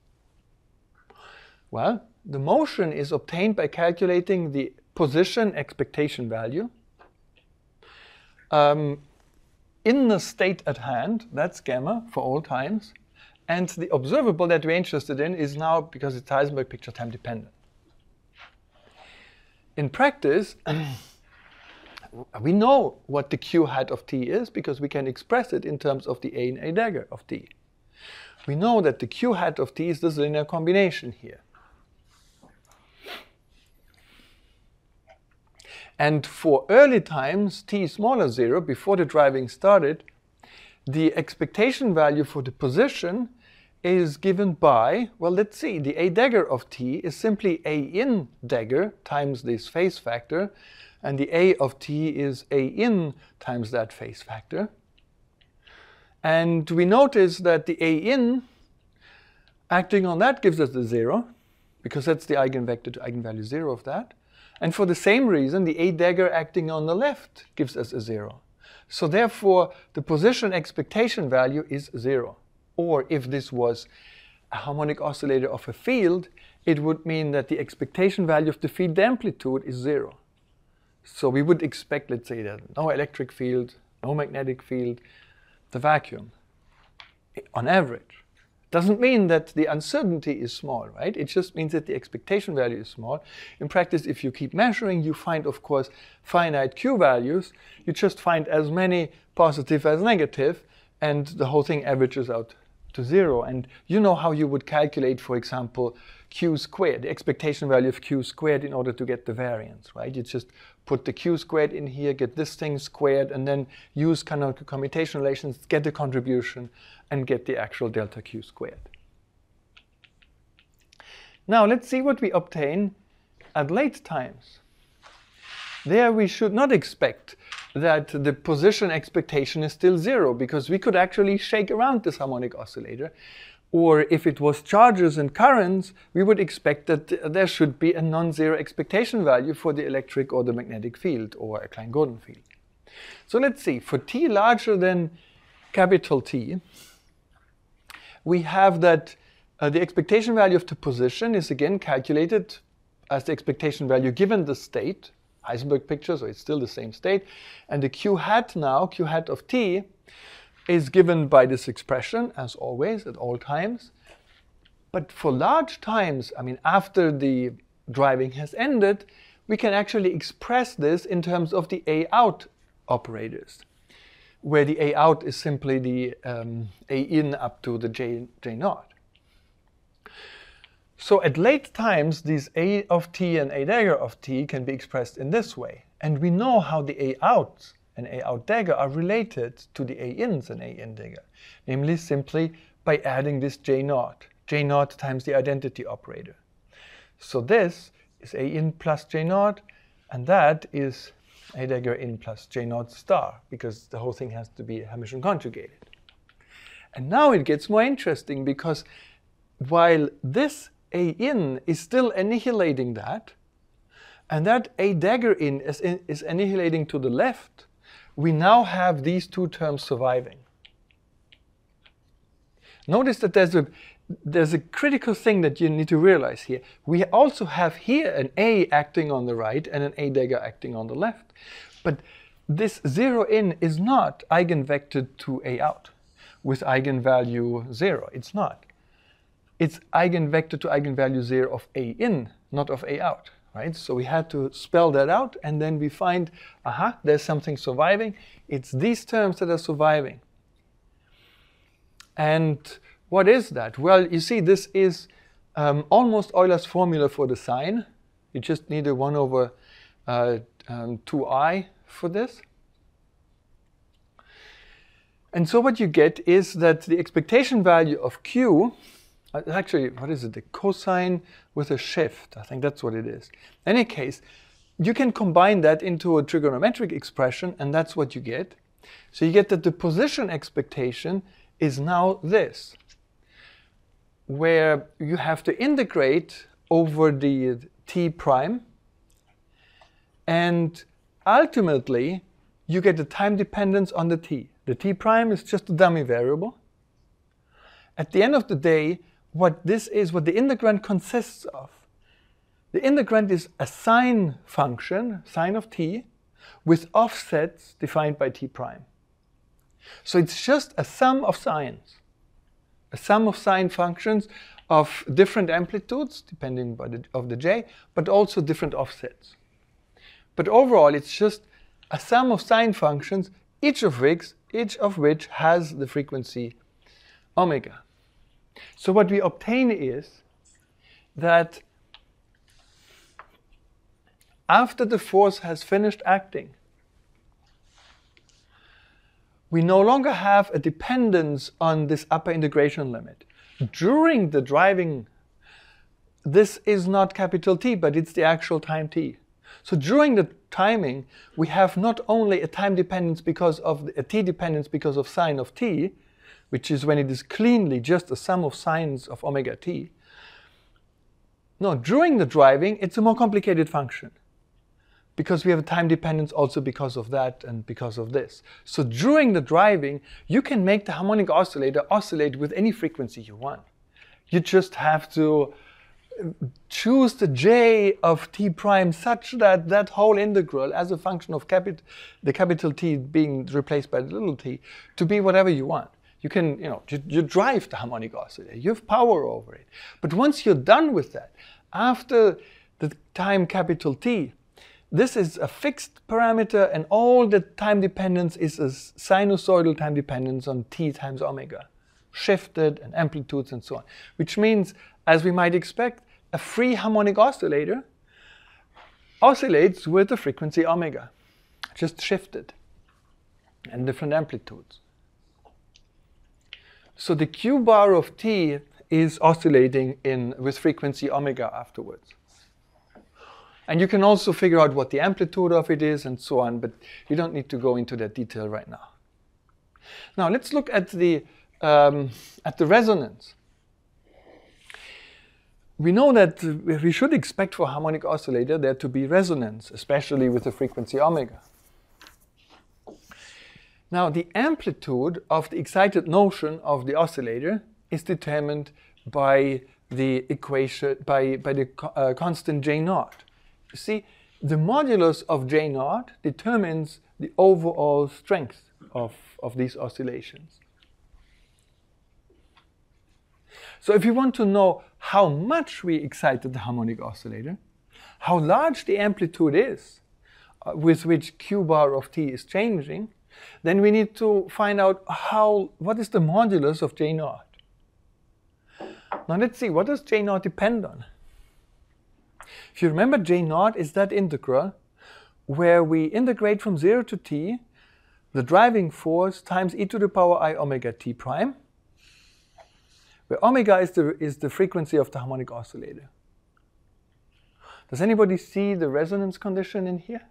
Well, the motion is obtained by calculating the position expectation value um, in the state at hand, that's gamma for all times, and the observable that we're interested in is now, because it's Heisenberg picture time dependent. In practice, we know what the q hat of t is, because we can express it in terms of the A and A dagger of t. We know that the q hat of t is this linear combination here. And for early times, t smaller zero, before the driving started, the expectation value for the position is given by, well, let's see, the A dagger of t is simply A in dagger times this phase factor, and the A of t is A in times that phase factor. And we notice that the A in acting on that gives us the zero, because that's the eigenvector to eigenvalue zero of that. And for the same reason, the A dagger acting on the left gives us a zero. So therefore, the position expectation value is zero. Or if this was a harmonic oscillator of a field, it would mean that the expectation value of the field amplitude is zero. So we would expect, let's say, that no electric field, no magnetic field, the vacuum, on average. Doesn't mean that the uncertainty is small, right? It just means that the expectation value is small. In practice, if you keep measuring, you find, of course, finite q values. You just find as many positive as negative, and the whole thing averages out to zero. And you know how you would calculate, for example, q squared, the expectation value of q squared, in order to get the variance, right? You just put the q squared in here, get this thing squared, and then use canonical commutation relations, get the contribution, and get the actual delta q squared. Now let's see what we obtain at late times. There we should not expect that the position expectation is still zero, because we could actually shake around this harmonic oscillator. Or if it was charges and currents, we would expect that th there should be a non-zero expectation value for the electric or the magnetic field, or a Klein-Gordon field. So let's see, for t larger than capital T, we have that uh, the expectation value of the position is again calculated as the expectation value given the state, Heisenberg picture, so it's still the same state. And the q hat now, q hat of t, is given by this expression, as always, at all times. But for large times, I mean, after the driving has ended, we can actually express this in terms of the A out operators, where the A out is simply the um, A in up to the J, J naught. So at late times, these A of t and A dagger of t can be expressed in this way. And we know how the A outs and A out dagger are related to the A ins and A in dagger, namely simply by adding this J naught, J naught times the identity operator. So this is A in plus J naught, and that is A dagger in plus J naught star, because the whole thing has to be Hermitian conjugated. And now it gets more interesting, because while this A in is still annihilating that, and that A dagger in is, in is annihilating to the left, we now have these two terms surviving. Notice that there's a, there's a critical thing that you need to realize here. We also have here an A acting on the right and an A dagger acting on the left. But this zero in is not eigenvectored to A out with eigenvalue zero. It's not. It's eigenvector to eigenvalue zero of A in, not of A out. Right? So we had to spell that out, and then we find, aha, there's something surviving. It's these terms that are surviving. And what is that? Well, you see, this is um, almost Euler's formula for the sine. You just need a one over uh, um, two i for this. And so what you get is that the expectation value of q, uh, actually, what is it? The cosine with a shift. I think that's what it is. In any case, you can combine that into a trigonometric expression, and that's what you get. So you get that the position expectation is now this, where you have to integrate over the t prime, and ultimately you get the time dependence on the t. The t prime is just a dummy variable. At the end of the day, what this is, what the integrand consists of, the integrand is a sine function, sine of t, with offsets defined by t prime. So it's just a sum of sines, a sum of sine functions of different amplitudes, depending by the, of the j, but also different offsets. But overall, it's just a sum of sine functions, each of which, each of which has the frequency omega. So what we obtain is that after the force has finished acting, we no longer have a dependence on this upper integration limit. During the driving, this is not capital T, but it's the actual time t. So during the timing, we have not only a time dependence because of the, a t dependence because of sine of t, which is when it is cleanly just a sum of sines of omega t. No, during the driving, it's a more complicated function, because we have a time dependence also because of that and because of this. So during the driving, you can make the harmonic oscillator oscillate with any frequency you want. You just have to choose the j of t prime such that that whole integral as a function of capit the capital T being replaced by the little t to be whatever you want. You can, you know, you, you drive the harmonic oscillator, you have power over it. But once you're done with that, after the time capital T, this is a fixed parameter, and all the time dependence is a sinusoidal time dependence on t times omega, shifted and amplitudes and so on. Which means, as we might expect, a free harmonic oscillator oscillates with the frequency omega, just shifted, and different amplitudes. So the q bar of t is oscillating in with frequency omega afterwards. And you can also figure out what the amplitude of it is and so on, but you don't need to go into that detail right now. Now let's look at the, um, at the resonance. We know that we should expect for a harmonic oscillator there to be resonance, especially with the frequency omega. Now the amplitude of the excited notion of the oscillator is determined by the equation, by, by the uh, constant J naught. You see, the modulus of J naught determines the overall strength of, of these oscillations. So if you want to know how much we excited the harmonic oscillator, how large the amplitude is uh, with which q bar of t is changing, then we need to find out how, what is the modulus of J naught. Now let's see, what does J naught depend on? If you remember, J naught is that integral where we integrate from zero to t the driving force times e to the power I omega t prime, where omega is the, is the frequency of the harmonic oscillator. Does anybody see the resonance condition in here?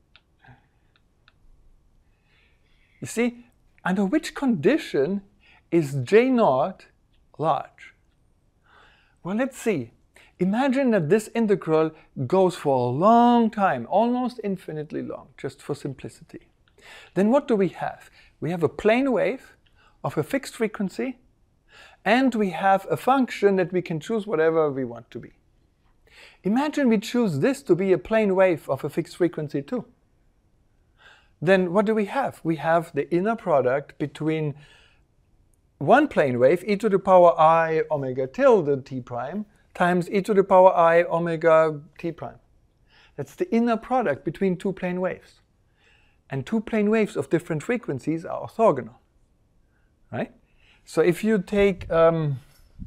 You see, under which condition is J naught large? Well, let's see. Imagine that this integral goes for a long time, almost infinitely long, just for simplicity. Then what do we have? We have a plane wave of a fixed frequency, and we have a function that we can choose whatever we want to be. Imagine we choose this to be a plane wave of a fixed frequency too. Then what do we have? We have the inner product between one plane wave, e to the power I omega tilde t prime, times e to the power I omega t prime. That's the inner product between two plane waves. And two plane waves of different frequencies are orthogonal, right? So if you take um,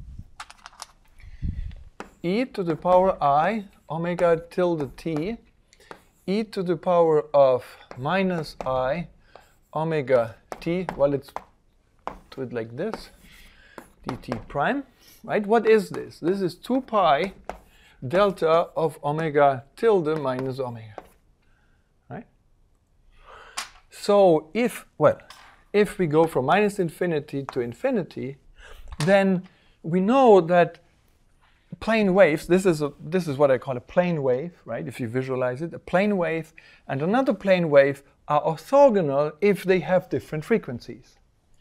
e to the power I omega tilde t, e to the power of minus I omega t, well, let's do it like this, dt prime, right? What is this? This is two pi delta of omega tilde minus omega, right? So if, well, if we go from minus infinity to infinity, then we know that plane waves, this is, a, this is what I call a plane wave, right? If you visualize it, a plane wave and another plane wave are orthogonal if they have different frequencies.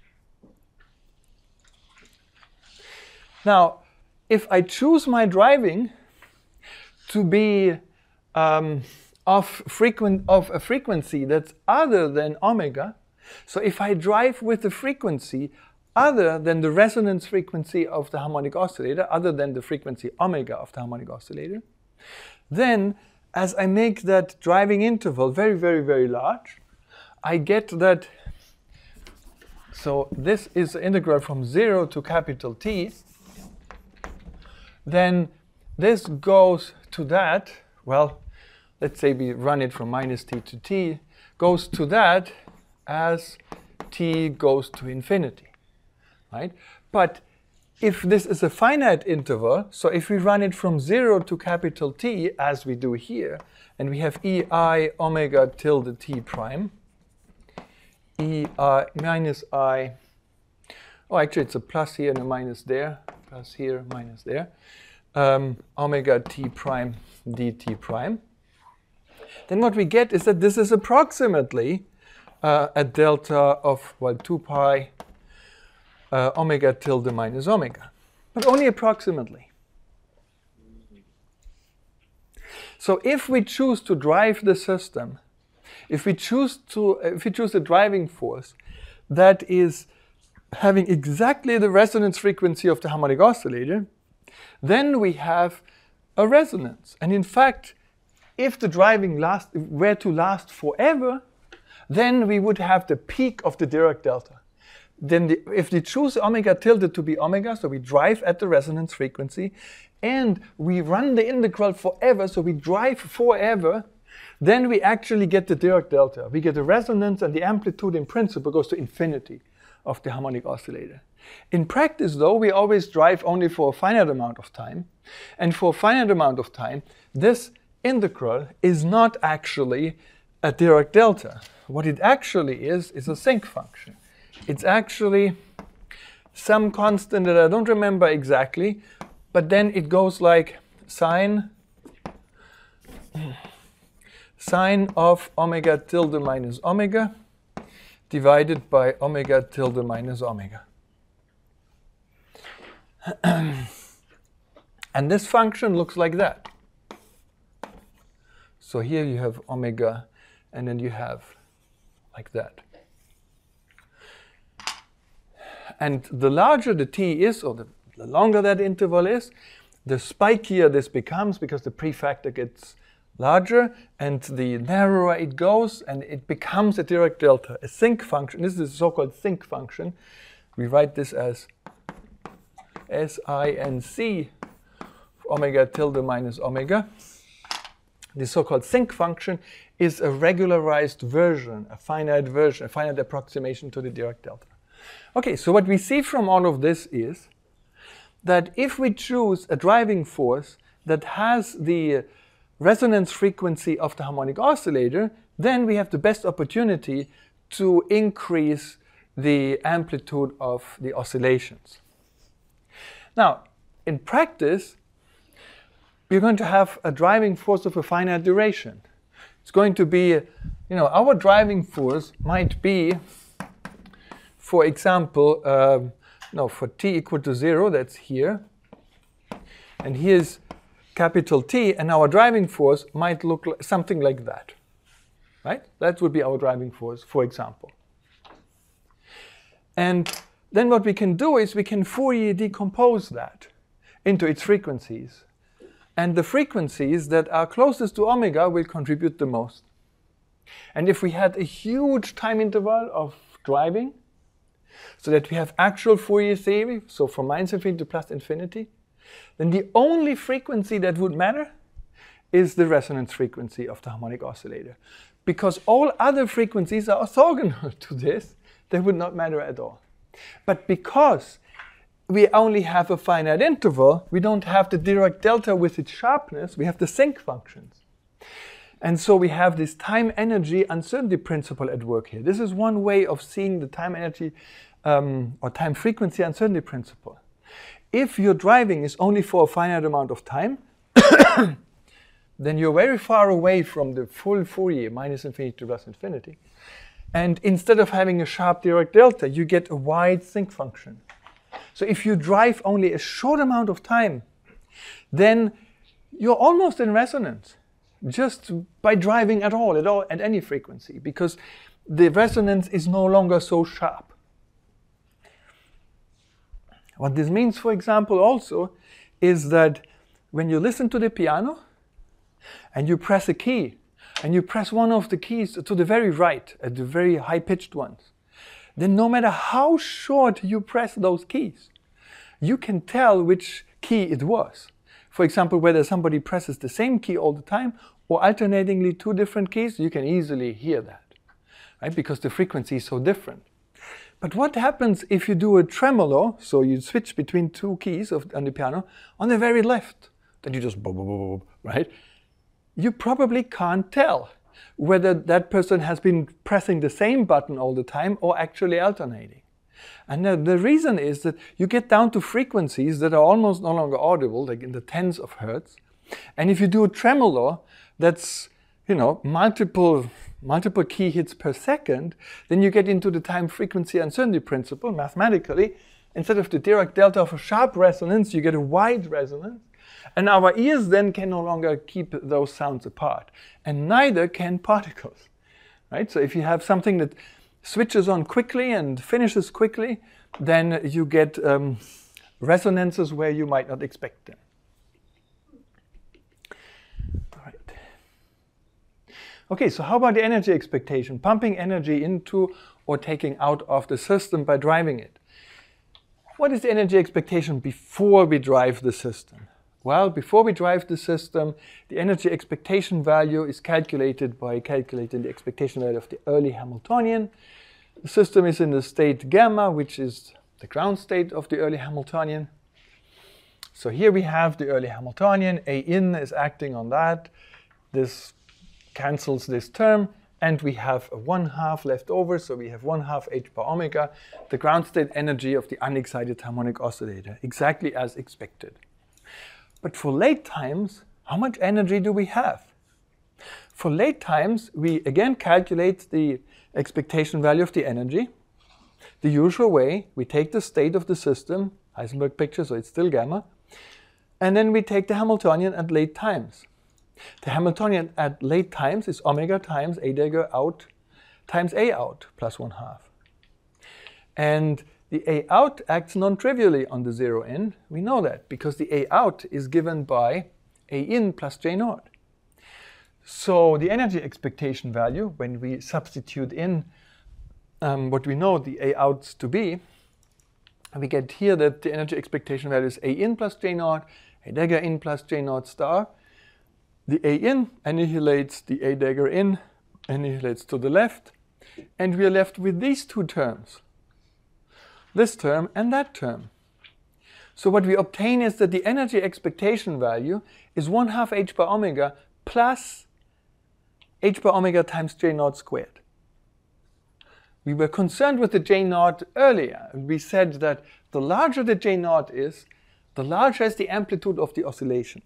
Now, if I choose my driving to be um, of, frequent, of a frequency that's other than omega, so if I drive with a frequency other than the resonance frequency of the harmonic oscillator, other than the frequency omega of the harmonic oscillator, then as I make that driving interval very, very, very large, I get that, so this is the integral from zero to capital T, then this goes to that, well, let's say we run it from minus t to t, goes to that as t goes to infinity, right? But if this is a finite interval, so if we run it from zero to capital T, as we do here, and we have ei omega tilde t prime, ei minus I, oh, actually it's a plus here and a minus there, plus here, minus there, um, omega t prime dt prime, then what we get is that this is approximately uh, a delta of, well, two pi uh, omega tilde minus omega, but only approximately. So if we choose to drive the system, if we choose to, if we choose a driving force that is having exactly the resonance frequency of the harmonic oscillator, then we have a resonance. And in fact, if the driving last, were to last forever, then we would have the peak of the Dirac delta. Then the, if we choose omega tilde to be omega, so we drive at the resonance frequency, and we run the integral forever, so we drive forever, then we actually get the Dirac delta. We get the resonance, and the amplitude in principle goes to infinity of the harmonic oscillator. In practice, though, we always drive only for a finite amount of time. And for a finite amount of time, this integral is not actually a Dirac delta. What it actually is, is a sinc function. It's actually some constant that I don't remember exactly, but then it goes like sine, sine of omega tilde minus omega divided by omega tilde minus omega. And this function looks like that. So here you have omega, and then you have like that. And the larger the t is, or the, the longer that interval is, the spikier this becomes because the prefactor gets larger, and the narrower it goes, and it becomes a Dirac delta, a sinc function. This is a so-called sinc function. We write this as S I N C omega tilde minus omega. The so-called sinc function is a regularized version, a finite version, a finite approximation to the Dirac delta. Okay, so what we see from all of this is that if we choose a driving force that has the resonance frequency of the harmonic oscillator, then we have the best opportunity to increase the amplitude of the oscillations. Now, in practice, we're going to have a driving force of a finite duration. It's going to be, you know, our driving force might be, for example, um, no, for t equal to zero, that's here. And here's capital T, and our driving force might look like something like that, right? That would be our driving force, for example. And then what we can do is we can Fourier decompose that into its frequencies. And the frequencies that are closest to omega will contribute the most. And if we had a huge time interval of driving, so that we have actual Fourier theory, so from minus infinity to plus infinity, then the only frequency that would matter is the resonance frequency of the harmonic oscillator. Because all other frequencies are orthogonal to this, they would not matter at all. But because we only have a finite interval, we don't have the Dirac delta with its sharpness, we have the sinc functions. And so we have this time energy uncertainty principle at work here. This is one way of seeing the time energy um, or time frequency uncertainty principle. If your driving is only for a finite amount of time, then you're very far away from the full Fourier, minus infinity to plus infinity. And instead of having a sharp Dirac delta, you get a wide sinc function. So if you drive only a short amount of time, then you're almost in resonance, just by driving at all, at all, at any frequency, because the resonance is no longer so sharp. What this means, for example, also, is that when you listen to the piano, and you press a key, and you press one of the keys to the very right, at the very high-pitched ones, then no matter how short you press those keys, you can tell which key it was. For example, whether somebody presses the same key all the time or alternatingly two different keys, you can easily hear that, right? Because the frequency is so different. But what happens if you do a tremolo, so you switch between two keys of, on the piano, on the very left? Then you just, boop, boop, boop, boop, right? You probably can't tell whether that person has been pressing the same button all the time or actually alternating. And the, the reason is that you get down to frequencies that are almost no longer audible, like in the tens of hertz. And if you do a tremolo that's, you know, multiple, multiple key hits per second, then you get into the time frequency uncertainty principle mathematically. Instead of the Dirac delta of a sharp resonance, you get a wide resonance. And our ears then can no longer keep those sounds apart. And neither can particles, right? So if you have something that switches on quickly and finishes quickly, then you get um, resonances where you might not expect them. All right. Okay, so how about the energy expectation? Pumping energy into or taking out of the system by driving it. What is the energy expectation before we drive the system? Well, before we drive the system, the energy expectation value is calculated by calculating the expectation value of the early Hamiltonian. The system is in the state gamma, which is the ground state of the early Hamiltonian. So here we have the early Hamiltonian. A in is acting on that. This cancels this term, and we have a one half left over, so we have one half h bar omega, the ground state energy of the unexcited harmonic oscillator, exactly as expected. But for late times, how much energy do we have? For late times, we again calculate the expectation value of the energy. The usual way, we take the state of the system, Heisenberg picture, so it's still gamma, and then we take the Hamiltonian at late times. The Hamiltonian at late times is omega times A dagger out times A out plus one half. And the A out acts non-trivially on the zero in. We know that because the A out is given by A in plus J naught. So the energy expectation value, when we substitute in um, what we know the A outs to be, we get here that the energy expectation value is A in plus J naught, A dagger in plus J naught star. The A in annihilates the A dagger in, annihilates to the left, and we are left with these two terms. This term and that term. So what we obtain is that the energy expectation value is one half h bar omega plus h bar omega times J naught squared. We were concerned with the J naught earlier, and we said that the larger the J naught is, the larger is the amplitude of the oscillations.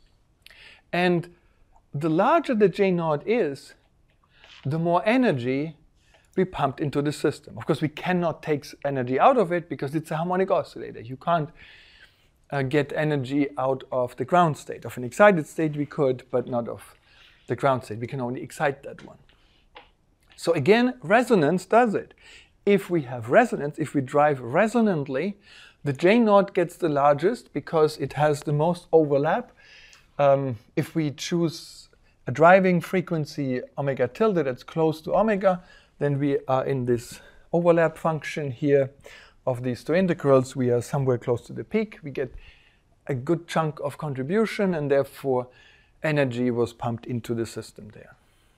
And the larger the J naught is, the more energy we pumped into the system. Of course, we cannot take energy out of it because it's a harmonic oscillator. You can't uh, get energy out of the ground state. Of an excited state we could, but not of the ground state. We can only excite that one. So again, resonance does it. If we have resonance, if we drive resonantly, the J naught gets the largest because it has the most overlap. Um, if we choose a driving frequency omega tilde that's close to omega, then we are in this overlap function here of these two integrals, we are somewhere close to the peak. We get a good chunk of contribution, and therefore energy was pumped into the system there.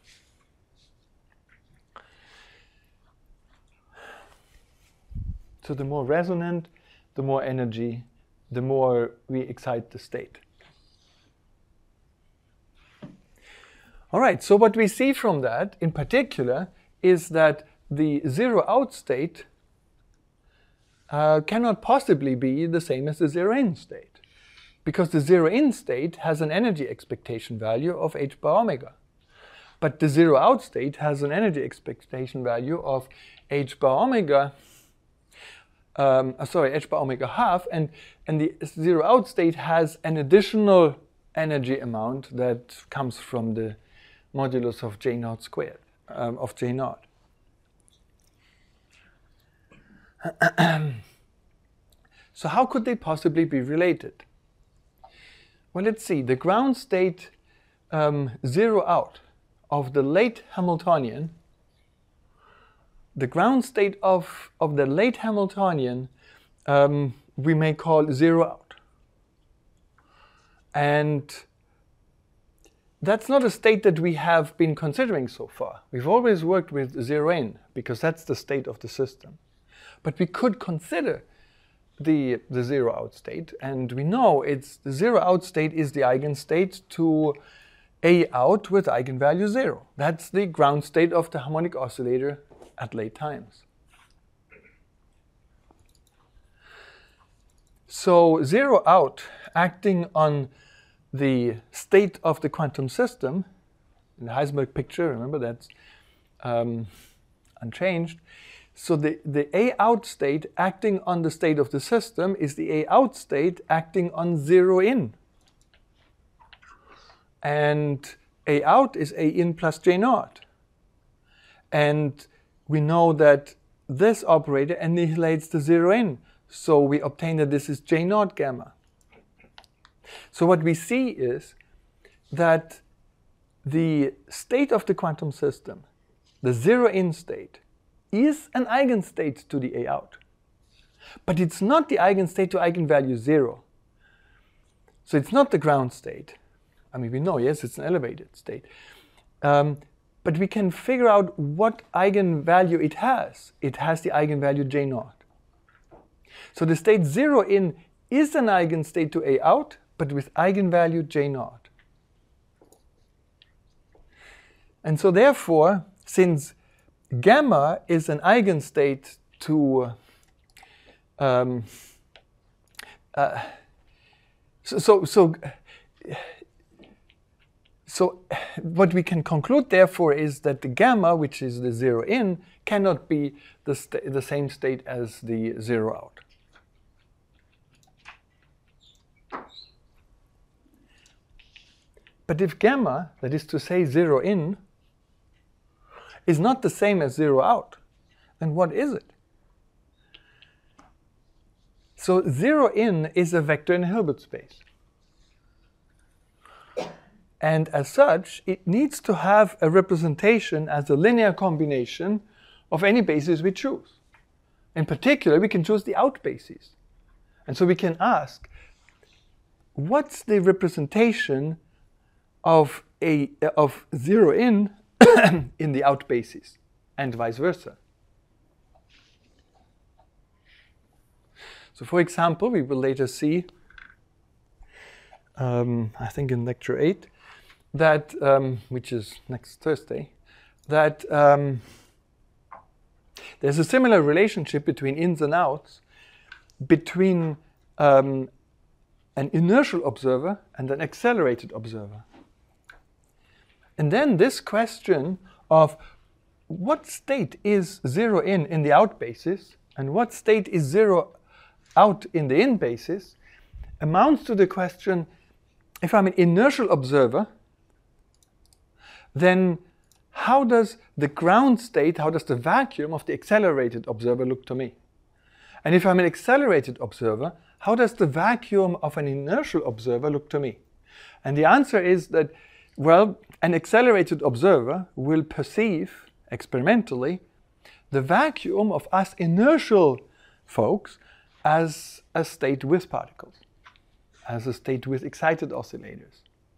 So the more resonant, the more energy, the more we excite the state. All right, so what we see from that in particular is that the zero out state uh, cannot possibly be the same as the zero in state, because the zero in state has an energy expectation value of h bar omega. But the zero out state has an energy expectation value of h bar omega, um, uh, sorry, h bar omega half, and, and the zero out state has an additional energy amount that comes from the modulus of J naught squared, um, of J naught. So how could they possibly be related? Well, let's see. The ground state um, zero out of the late Hamiltonian, the ground state of, of the late Hamiltonian um, we may call zero out. And that's not a state that we have been considering so far. We've always worked with zero in, because that's the state of the system. But we could consider the, the zero out state, and we know it's the zero out state is the eigenstate to A out with eigenvalue zero. That's the ground state of the harmonic oscillator at late times. So zero out acting on the state of the quantum system, in the Heisenberg picture, remember that's um, unchanged. So the, the A out state acting on the state of the system is the A out state acting on zero in. And A out is A in plus J naught. And we know that this operator annihilates the zero in. So we obtain that this is J naught gamma. So what we see is that the state of the quantum system, the zero in state, is an eigenstate to the A out. But it's not the eigenstate to eigenvalue zero. So it's not the ground state. I mean, we know, yes, it's an elevated state. Um, but we can figure out what eigenvalue it has. It has the eigenvalue J naught. So the state zero in is an eigenstate to A out, but with eigenvalue J naught. And so therefore, since gamma is an eigenstate to um, uh, so, so so so what we can conclude therefore is that the gamma, which is the zero in, cannot be the, sta the same state as the zero out. But if gamma, that is to say zero in, is not the same as zero out, then what is it? So zero in is a vector in a Hilbert space. And as such, it needs to have a representation as a linear combination of any basis we choose. In particular, we can choose the out basis. And so we can ask, what's the representation of a of zero in in the out basis, and vice versa. So for example, we will later see, um, I think in lecture eight, that, um, which is next Thursday, that um, there's a similar relationship between ins and outs, between um, an inertial observer and an accelerated observer. And then this question of what state is zero in in the out basis and what state is zero out in the in basis amounts to the question, if I'm an inertial observer, then how does the ground state, how does the vacuum of the accelerated observer look to me? And if I'm an accelerated observer, how does the vacuum of an inertial observer look to me? And the answer is that, well, an accelerated observer will perceive experimentally the vacuum of us inertial folks as a state with particles, as a state with excited oscillators.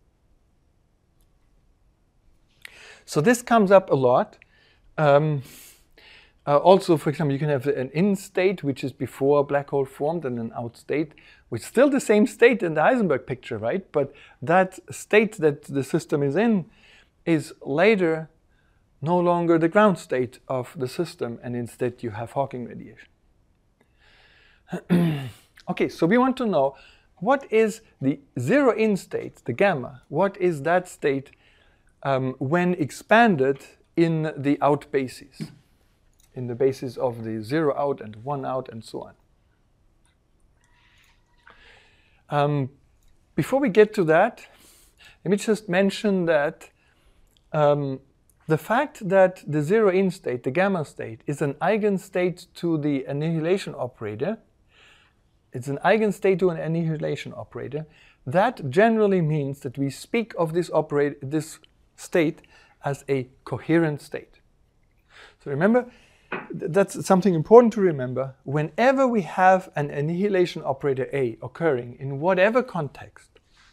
So this comes up a lot. Um, uh, also, for example, you can have an in state, which is before a black hole formed, and an out state, which is still the same state in the Heisenberg picture, right? But that state that the system is in is later no longer the ground state of the system, and instead you have Hawking radiation. Okay, so we want to know what is the zero in state, the gamma, what is that state um, when expanded in the out bases, in the basis of the zero out and one out and so on. Um, before we get to that, let me just mention that um, the fact that the zero in state, the gamma state, is an eigenstate to the annihilation operator, it's an eigenstate to an annihilation operator, that generally means that we speak of this, operator, this state as a coherent state. So remember, that's something important to remember. Whenever we have an annihilation operator A occurring in whatever context,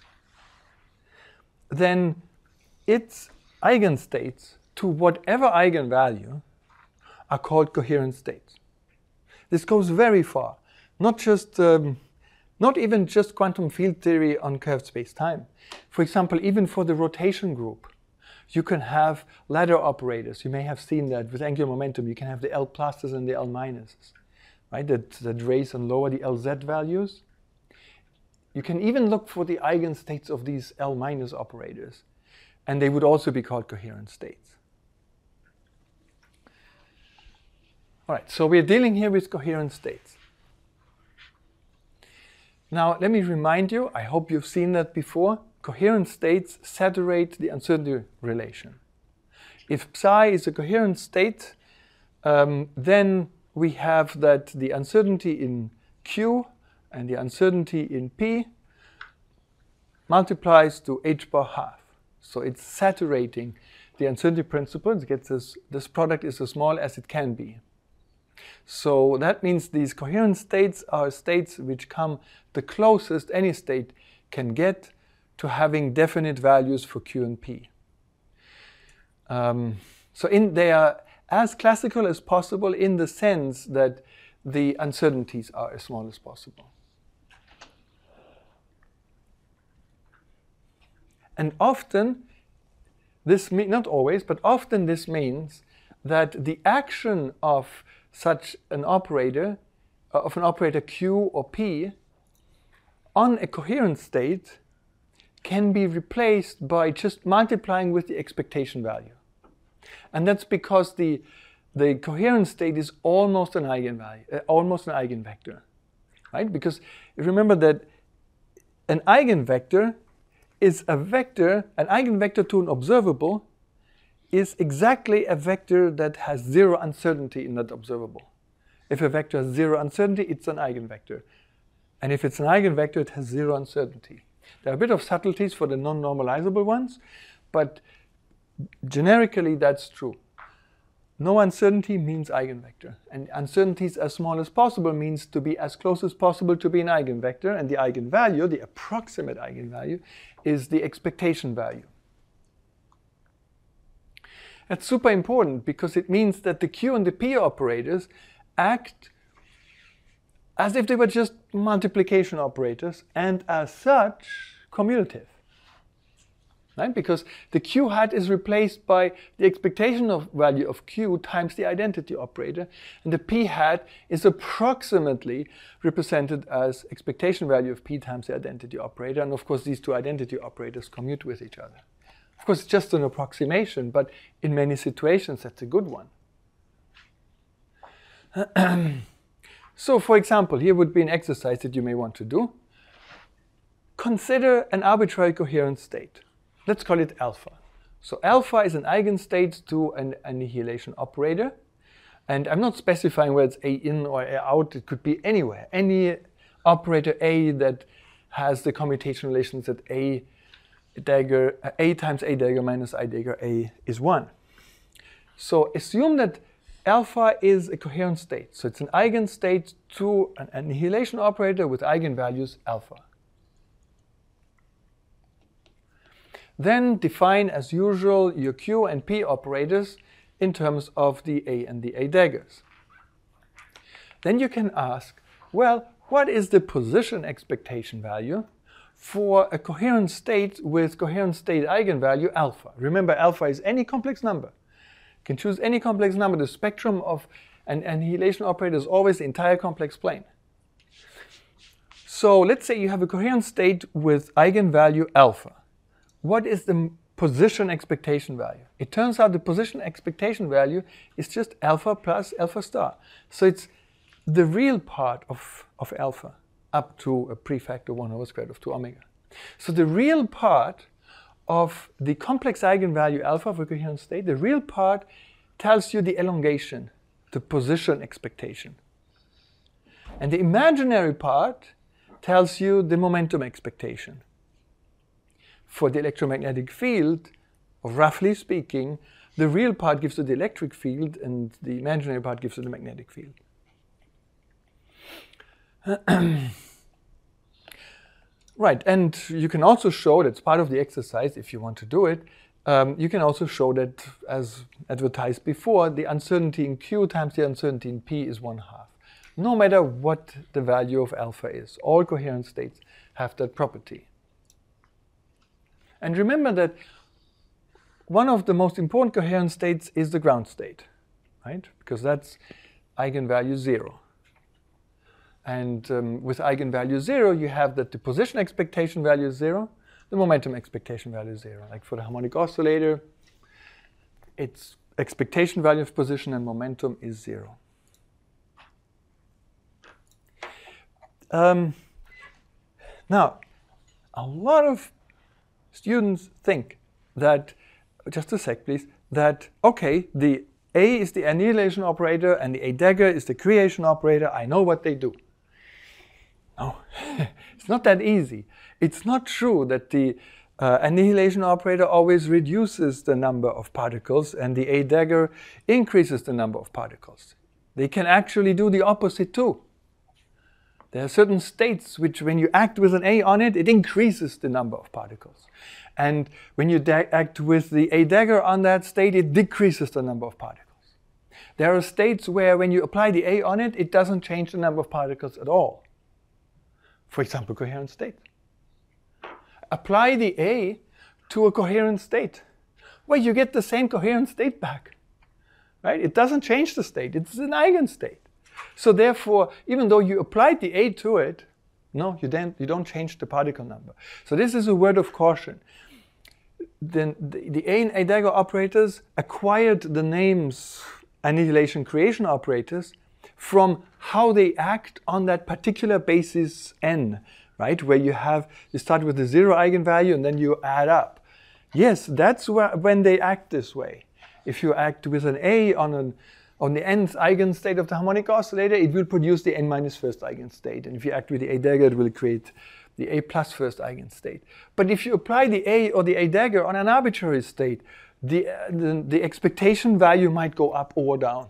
then its eigenstates to whatever eigenvalue are called coherent states. This goes very far. Not just, um, not even just quantum field theory on curved space-time. For example, even for the rotation group, you can have ladder operators. You may have seen that with angular momentum. You can have the L pluses and the L minuses, right? That, that raise and lower the L Z values. You can even look for the eigenstates of these L minus operators, and they would also be called coherent states. All right, so we're dealing here with coherent states. Now, let me remind you, I hope you've seen that before, coherent states saturate the uncertainty relation. If psi is a coherent state, um, then we have that the uncertainty in Q and the uncertainty in P multiplies to h bar half. So it's saturating the uncertainty principle. It gets this, this product is as small as it can be. So that means these coherent states are states which come the closest any state can get to having definite values for Q and P. Um, so in, they are as classical as possible in the sense that the uncertainties are as small as possible. And often, this means, not always, but often this means that the action of such an operator, uh, of an operator Q or P, on a coherent state can be replaced by just multiplying with the expectation value. And that's because the, the coherent state is almost an eigenvalue, uh, almost an eigenvector, right? Because remember that an eigenvector is a vector, an eigenvector to an observable is exactly a vector that has zero uncertainty in that observable. If a vector has zero uncertainty, it's an eigenvector. And if it's an eigenvector, it has zero uncertainty. There are a bit of subtleties for the non-normalizable ones, but generically that's true. No uncertainty means eigenvector. And uncertainties as small as possible means to be as close as possible to be an eigenvector, and the eigenvalue, the approximate eigenvalue, is the expectation value. That's super important because it means that the Q and the P operators act as if they were just multiplication operators and as such commutative. Right? Because the Q hat is replaced by the expectation of value of Q times the identity operator, and the P hat is approximately represented as expectation value of P times the identity operator, and of course these two identity operators commute with each other. Of course, it's just an approximation, but in many situations, that's a good one. So, for example, here would be an exercise that you may want to do. Consider an arbitrary coherent state. Let's call it alpha. So alpha is an eigenstate to an annihilation operator. And I'm not specifying whether it's A in or A out. It could be anywhere. Any operator A that has the commutation relations that A dagger, uh, A times A dagger minus I dagger A is one. So assume that alpha is a coherent state. So it's an eigenstate to an annihilation operator with eigenvalues alpha. Then define, as usual, your Q and P operators in terms of the A and the A daggers. Then you can ask, well, what is the position expectation value for a coherent state with coherent state eigenvalue alpha? Remember, alpha is any complex number. You can choose any complex number. The spectrum of an annihilation operator is always the entire complex plane. So let's say you have a coherent state with eigenvalue alpha. What is the position expectation value? It turns out the position expectation value is just alpha plus alpha star. So it's the real part of, of alpha up to a prefactor one over square root of two omega. So the real part of the complex eigenvalue alpha of a coherent state, the real part tells you the elongation, the position expectation. And the imaginary part tells you the momentum expectation. For the electromagnetic field, roughly speaking, the real part gives you the electric field and the imaginary part gives you the magnetic field. Right, and you can also show, that's part of the exercise if you want to do it, um, you can also show that, as advertised before, the uncertainty in Q times the uncertainty in P is one half. No matter what the value of alpha is, all coherent states have that property. And remember that one of the most important coherent states is the ground state, right? Because that's eigenvalue zero. And um, with eigenvalue zero, you have that the position expectation value is zero, the momentum expectation value is zero. Like for the harmonic oscillator, its expectation value of position and momentum is zero. Um, now, a lot of students think that, just a sec please, that, okay, the A is the annihilation operator and the A dagger is the creation operator. I know what they do. No, it's not that easy. It's not true that the uh, annihilation operator always reduces the number of particles and the A dagger increases the number of particles. They can actually do the opposite too. There are certain states which, when you act with an A on it, it increases the number of particles. And when you act with the A dagger on that state, it decreases the number of particles. There are states where when you apply the A on it, it doesn't change the number of particles at all. For example, coherent state. Apply the A to a coherent state. Well, you get the same coherent state back. Right? It doesn't change the state. It's an eigenstate. So therefore, even though you applied the A to it, no, you don't, you don't change the particle number. So this is a word of caution. Then the, the A and A dagger operators acquired the names annihilation creation operators from how they act on that particular basis n, right? Where you have, you start with the zero eigenvalue and then you add up. Yes, that's where, when they act this way. If you act with an A on an on the nth eigenstate of the harmonic oscillator, it will produce the n minus first eigenstate. And if you act with the A dagger, it will create the A plus first eigenstate. But if you apply the A or the A dagger on an arbitrary state, the, uh, the, the expectation value might go up or down.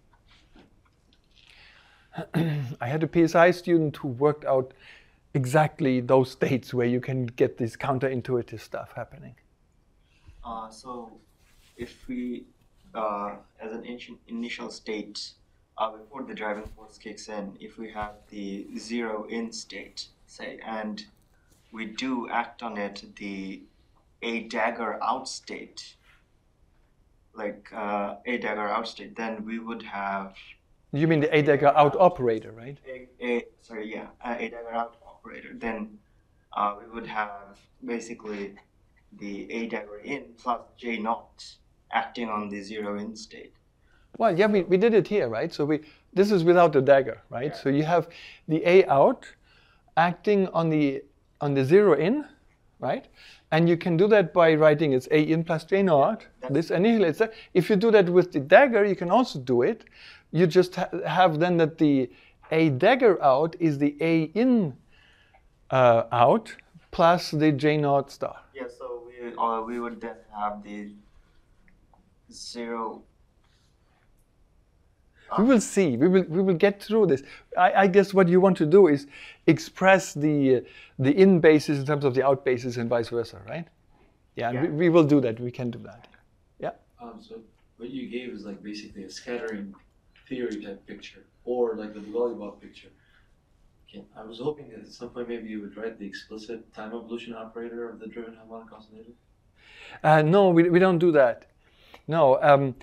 I had a P S I student who worked out exactly those states where you can get this counterintuitive stuff happening. Uh, so if we, uh, as an in initial state, uh, before the driving force kicks in, if we have the zero in state, say, and we do act on it, the A dagger out state, like uh, A dagger out state, then we would have... You mean the A dagger out operator, right? A, a, sorry, yeah, uh, A dagger out operator. Then uh, we would have basically the A dagger in plus J naught acting on the zero in state. Well, yeah, we, we did it here, right? So we this is without the dagger, right? Yeah. So you have the A out acting on the on the zero in, right? And you can do that by writing it's A in plus J naught. Yeah, this annihilates that. If you do that with the dagger, you can also do it. You just ha have then that the A dagger out is the A in uh, out plus the J naught star. Yeah, so we, uh, we would then have the zero We will see. We will we will get through this. I, I guess what you want to do is express the uh, the in basis in terms of the out basis and vice versa, right? Yeah, Yeah. We, we will do that. We can do that. Yeah. Um, so what you gave is like basically a scattering theory type picture, or like the Goldilocks picture. Okay. I was hoping that at some point maybe you would write the explicit time evolution operator of the driven harmonic oscillator. Uh, no, we we don't do that. No. Um,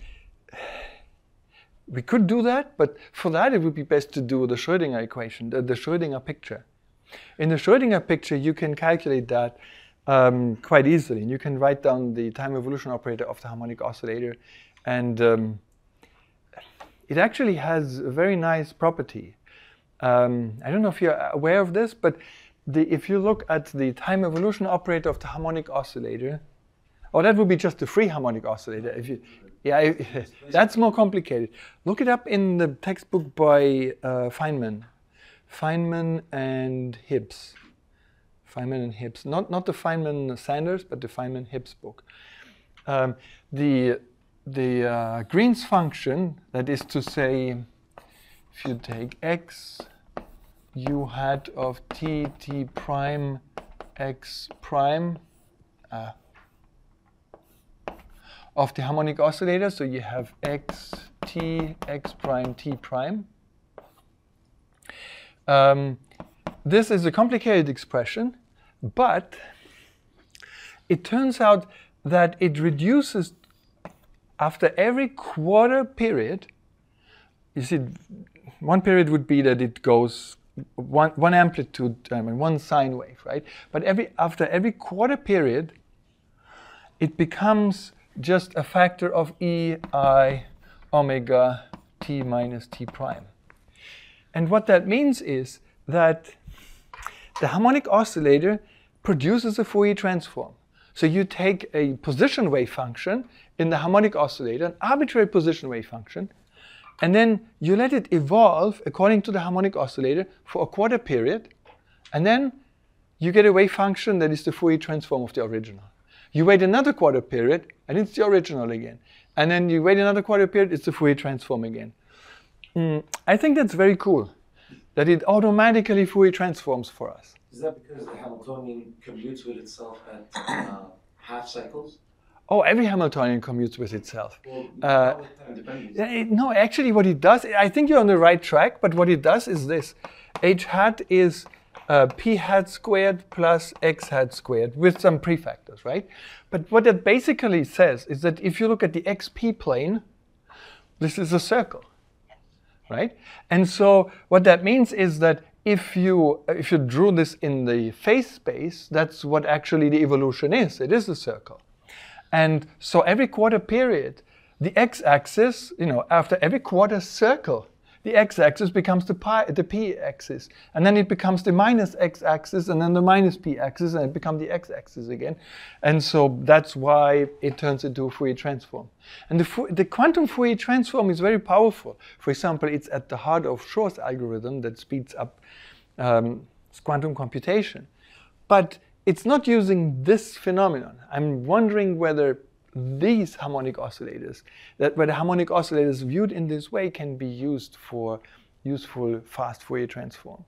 We could do that, but for that it would be best to do the Schrödinger equation, the, the Schrödinger picture. In the Schrödinger picture, you can calculate that um, quite easily. And you can write down the time evolution operator of the harmonic oscillator. And um, it actually has a very nice property. Um, I don't know if you're aware of this, but the, if you look at the time evolution operator of the harmonic oscillator, oh, that would be just the free harmonic oscillator. If you, yeah, I, that's more complicated. Look it up in the textbook by uh, Feynman, Feynman and Hibbs, Feynman and Hibbs. Not not the Feynman Sanders, but the Feynman Hibbs book. Um, the the uh, Green's function, that is to say, if you take x, u hat of t t prime x prime. Uh, of the harmonic oscillator, so you have x, t, x prime, t prime. Um, this is a complicated expression, but it turns out that it reduces after every quarter period. You see, one period would be that it goes one, one amplitude, I mean, one sine wave, right? But every after every quarter period, it becomes just a factor of e I omega t minus t prime. And what that means is that the harmonic oscillator produces a Fourier transform. So you take a position wave function in the harmonic oscillator, an arbitrary position wave function, and then you let it evolve according to the harmonic oscillator for a quarter period, and then you get a wave function that is the Fourier transform of the original. You wait another quarter period, and it's the original again. And then you wait another quarter period, it's the Fourier transform again. Mm, I think that's very cool, that it automatically Fourier transforms for us. Is that because the Hamiltonian commutes with itself at uh, half cycles? Oh, every Hamiltonian commutes with itself. Well, Uh, how time dependent? Yeah, it- No, actually what it does, I think you're on the right track, but what it does is this. H hat is uh, p hat squared plus x hat squared with some prefactors, right? But what that basically says is that if you look at the xp plane, this is a circle, right? And so what that means is that if you if you drew this in the phase space, that's what actually the evolution is. It is a circle. And so every quarter period, the x-axis, you know, after every quarter circle, the x-axis becomes the, pi, the p-axis. And then it becomes the minus x-axis, and then the minus p-axis, and it becomes the x-axis again. And so that's why it turns into a Fourier transform. And the, Fu- the quantum Fourier transform is very powerful. For example, it's at the heart of Shor's algorithm that speeds up um, quantum computation. But it's not using this phenomenon. I'm wondering whether these harmonic oscillators, that where the harmonic oscillators viewed in this way can be used for useful fast Fourier transforms.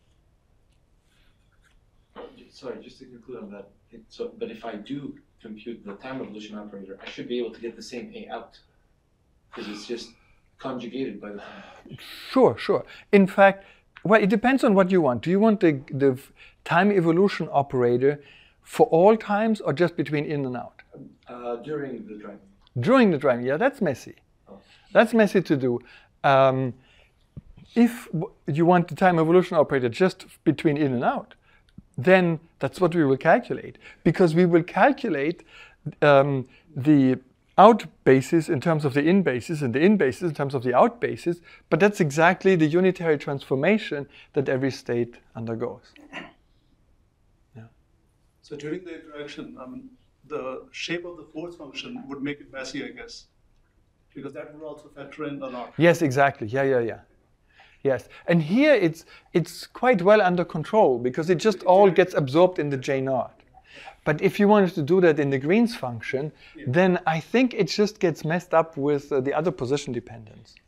Sorry, just to conclude on that. It, so, but if I do compute the time evolution operator, I should be able to get the same A out because it's just conjugated by the time. Sure, sure. In fact, well, it depends on what you want. Do you want the, the time evolution operator for all times or just between in and out? Uh, during the driving. During the driving, yeah, that's messy. Oh. That's messy to do. Um, if w- you want the time evolution operator just between in and out, then that's what we will calculate. Because we will calculate um, the out basis in terms of the in basis and the in basis in terms of the out basis, but that's exactly the unitary transformation that every state undergoes. Yeah. So during the interaction, I mean, the shape of the force function would make it messy, I guess, because that would also factor in a lot. Yes, exactly. Yeah, yeah, yeah. Yes, and here it's it's quite well under control because it just all gets absorbed in the J naught. But if you wanted to do that in the Green's function, Yeah. then I think it just gets messed up with uh, the other position dependence.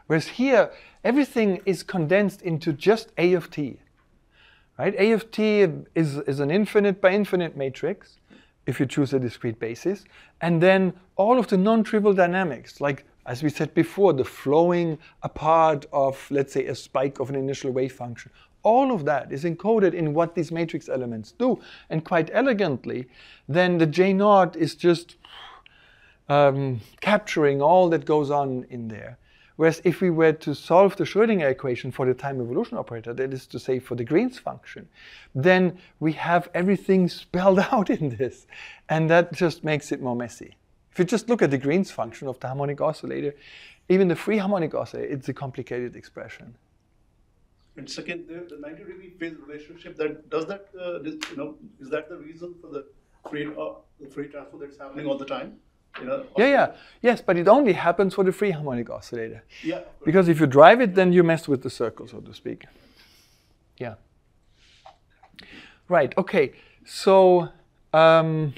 Whereas here, everything is condensed into just A of t. Right? A of t is, is an infinite by infinite matrix, if you choose a discrete basis. And then all of the non-trivial dynamics, like, as we said before, the flowing apart of, let's say, a spike of an initial wave function, all of that is encoded in what these matrix elements do. And quite elegantly, then the J naught is just um, capturing all that goes on in there. Whereas if we were to solve the Schrödinger equation for the time evolution operator, that is to say for the Green's function, then we have everything spelled out in this. And that just makes it more messy. If you just look at the Green's function of the harmonic oscillator, even the free harmonic oscillator, it's a complicated expression. And second, the, the ninety degree phase relationship, that does that, uh, this, you know, is that the reason for the Fourier, uh, the Fourier transform that's happening all the time? You know, yeah, yeah, yes, but it only happens for the free harmonic oscillator. Yeah. Because if you drive it, then you mess with the circle, so to speak. Yeah. Right, okay, so, um,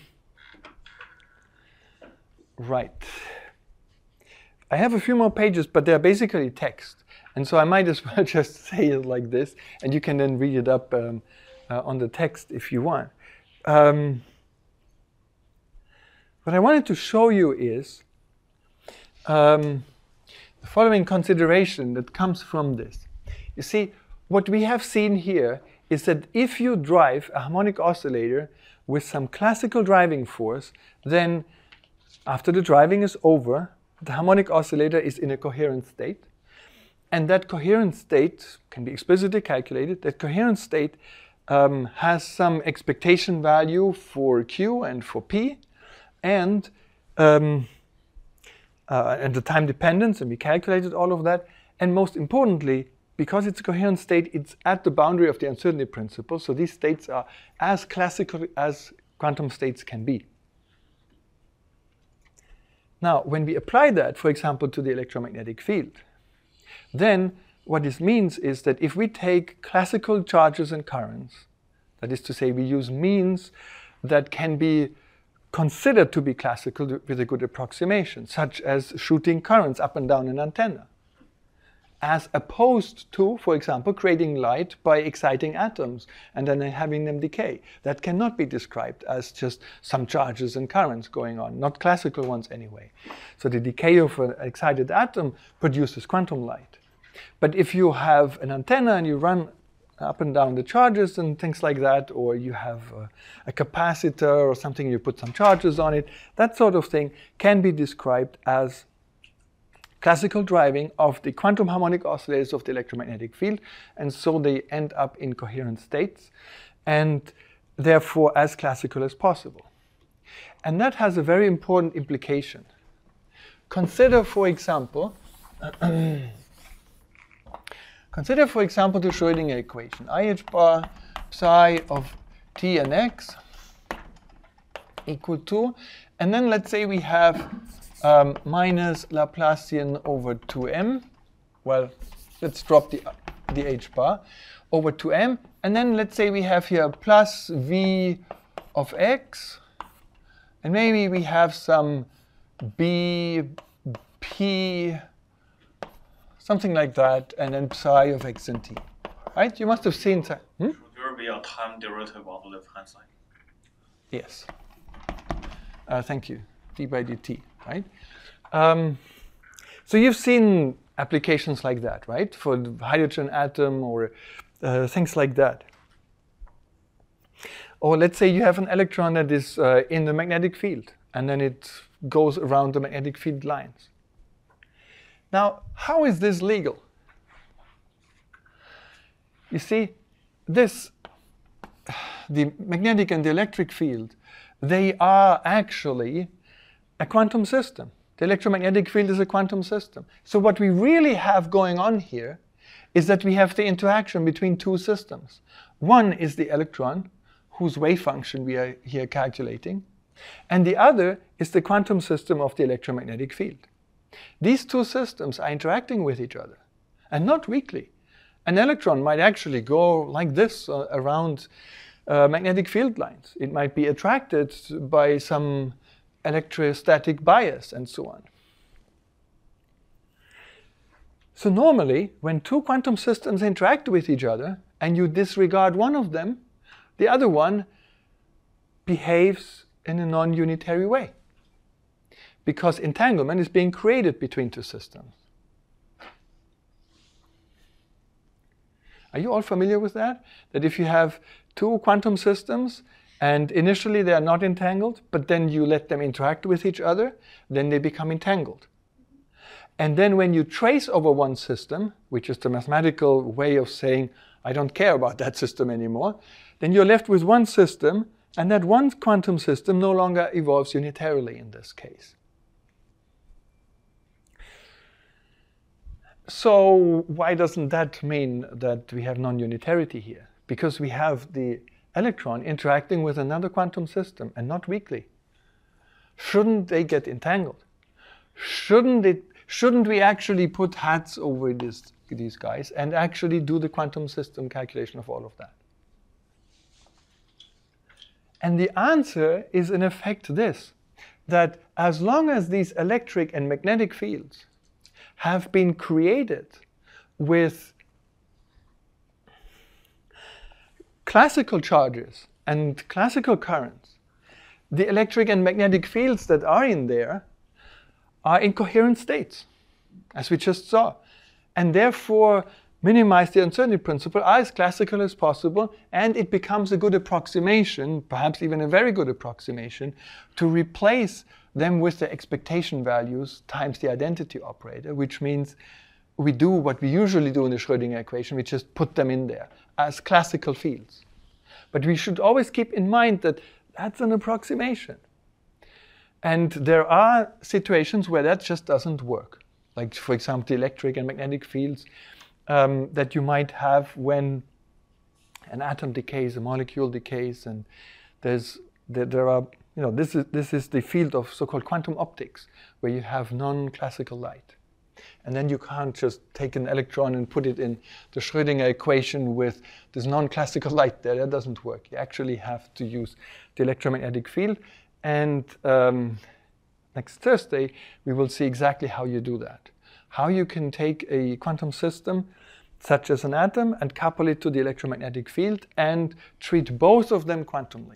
right. I have a few more pages, but they're basically text. And so I might as well just say it like this, and you can then read it up um, uh, on the text if you want. Um, What I wanted to show you is um, the following consideration that comes from this. You see, what we have seen here is that if you drive a harmonic oscillator with some classical driving force, then after the driving is over, the harmonic oscillator is in a coherent state. And that coherent state can be explicitly calculated. That coherent state um, has some expectation value for Q and for P. And, um, uh, and the time dependence, and we calculated all of that. And most importantly, because it's a coherent state, it's at the boundary of the uncertainty principle. So these states are as classical as quantum states can be. Now, when we apply that, for example, to the electromagnetic field, then what this means is that if we take classical charges and currents, that is to say, we use means that can be considered to be classical with a good approximation, such as shooting currents up and down an antenna, as opposed to, for example, creating light by exciting atoms and then having them decay. That cannot be described as just some charges and currents going on, not classical ones anyway. So the decay of an excited atom produces quantum light. But if you have an antenna and you run up and down the charges and things like that, or you have a, a capacitor or something, you put some charges on it, that sort of thing can be described as classical driving of the quantum harmonic oscillators of the electromagnetic field, and so they end up in coherent states, and therefore as classical as possible. And that has a very important implication. Consider, for example, Consider, for example, the Schrödinger equation, I h bar psi of t and x equal to, and then let's say we have um, minus Laplacian over two m. Well, let's drop the, the h bar over two m, and then let's say we have here plus v of x, and maybe we have some b, p, something like that, and then psi of x and t. Right? You must have seen that. Hmm? Should there be a time derivative on the left-hand side? Yes. Uh, thank you. d by dt, right? Um, so you've seen applications like that, right? For the hydrogen atom or uh, things like that. Or let's say you have an electron that is uh, in the magnetic field, and then it goes around the magnetic field lines. Now, how is this legal? You see, this, the magnetic and the electric field, they are actually a quantum system. The electromagnetic field is a quantum system. So what we really have going on here is that we have the interaction between two systems. One is the electron, whose wave function we are here calculating, and the other is the quantum system of the electromagnetic field. These two systems are interacting with each other, and not weakly. An electron might actually go like this uh, around uh, magnetic field lines. It might be attracted by some electrostatic bias and so on. So normally, when two quantum systems interact with each other and you disregard one of them, the other one behaves in a non-unitary way, because entanglement is being created between two systems. Are you all familiar with that? That if you have two quantum systems and initially they are not entangled, but then you let them interact with each other, then they become entangled. And then when you trace over one system, which is the mathematical way of saying, I don't care about that system anymore, then you're left with one system, and that one quantum system no longer evolves unitarily in this case. So why doesn't that mean that we have non-unitarity here? Because we have the electron interacting with another quantum system, and not weakly. Shouldn't they get entangled? Shouldn't it, shouldn't we actually put hats over this, these guys and actually do the quantum system calculation of all of that? And the answer is in effect this, that as long as these electric and magnetic fields have been created with classical charges and classical currents, the electric and magnetic fields that are in there are in coherent states, as we just saw, and therefore minimize the uncertainty principle, are as classical as possible, and it becomes a good approximation, perhaps even a very good approximation, to replace them with the expectation values times the identity operator, which means we do what we usually do in the Schrödinger equation, we just put them in there as classical fields. But we should always keep in mind that that's an approximation. And there are situations where that just doesn't work. Like, for example, the electric and magnetic fields um, that you might have when an atom decays, a molecule decays, and there's there, there are you know this is this is the field of so-called quantum optics, where you have non-classical light, and then you can't just take an electron and put it in the Schrödinger equation with this non-classical light there. That doesn't work. You actually have to use the electromagnetic field, and um, next Thursday we will see exactly how you do that. How you can take a quantum system such as an atom and couple it to the electromagnetic field and treat both of them quantumly.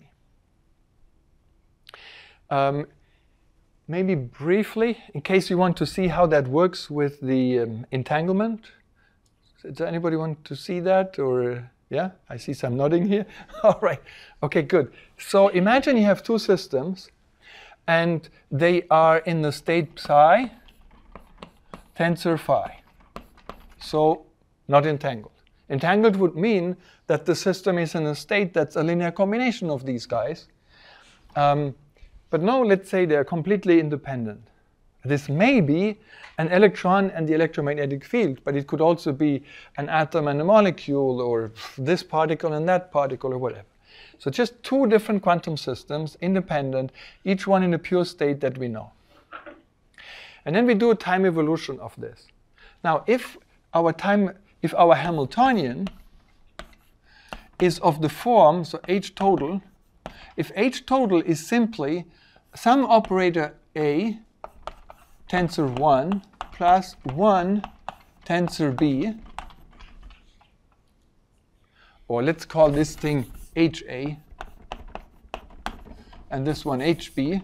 Um, maybe briefly, in case you want to see how that works with the um, entanglement. Does anybody want to see that? Or yeah, I see some nodding here. All right. Okay, good. So imagine you have two systems and they are in the state psi, tensor phi. So not entangled. Entangled would mean that the system is in a state that's a linear combination of these guys. Um, but no, let's say they're completely independent. This may be an electron and the electromagnetic field, but it could also be an atom and a molecule, or this particle and that particle, or whatever. So just two different quantum systems, independent, each one in a pure state that we know. And then we do a time evolution of this. Now, if our time, if our Hamiltonian is of the form, so H total, if H total is simply some operator A, tensor one, plus one tensor B, or let's call this thing H A, and this one H B,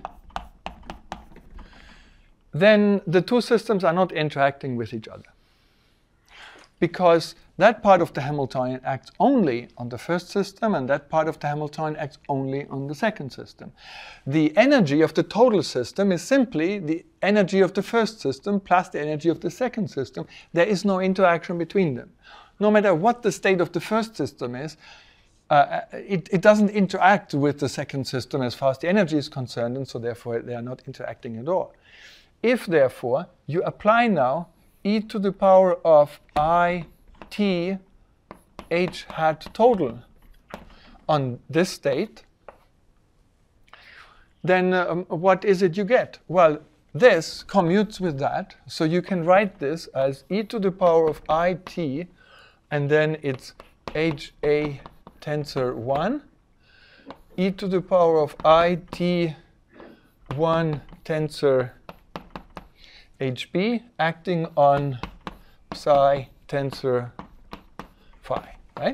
then the two systems are not interacting with each other, because that part of the Hamiltonian acts only on the first system and that part of the Hamiltonian acts only on the second system. The energy of the total system is simply the energy of the first system plus the energy of the second system. There is no interaction between them. No matter what the state of the first system is, uh, it, it doesn't interact with the second system as far as the energy is concerned, and so therefore they are not interacting at all. If therefore you apply now e to the power of I t h hat total on this state, then um, what is it you get? Well, this commutes with that, so you can write this as e to the power of I t, and then it's H A tensor one, e to the power of I t one tensor H B acting on psi tensor phi, right?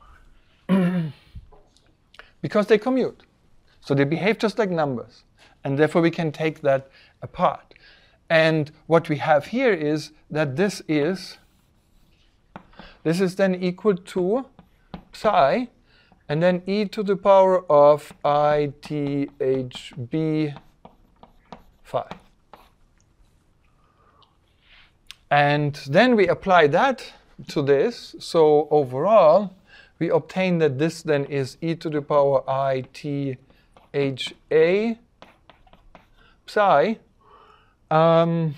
Because they commute. So they behave just like numbers. And therefore we can take that apart. And what we have here is that this is, this is then equal to psi, and then e to the power of I T H B phi. And then we apply that to this. So overall, we obtain that this then is e to the power I T H A psi um,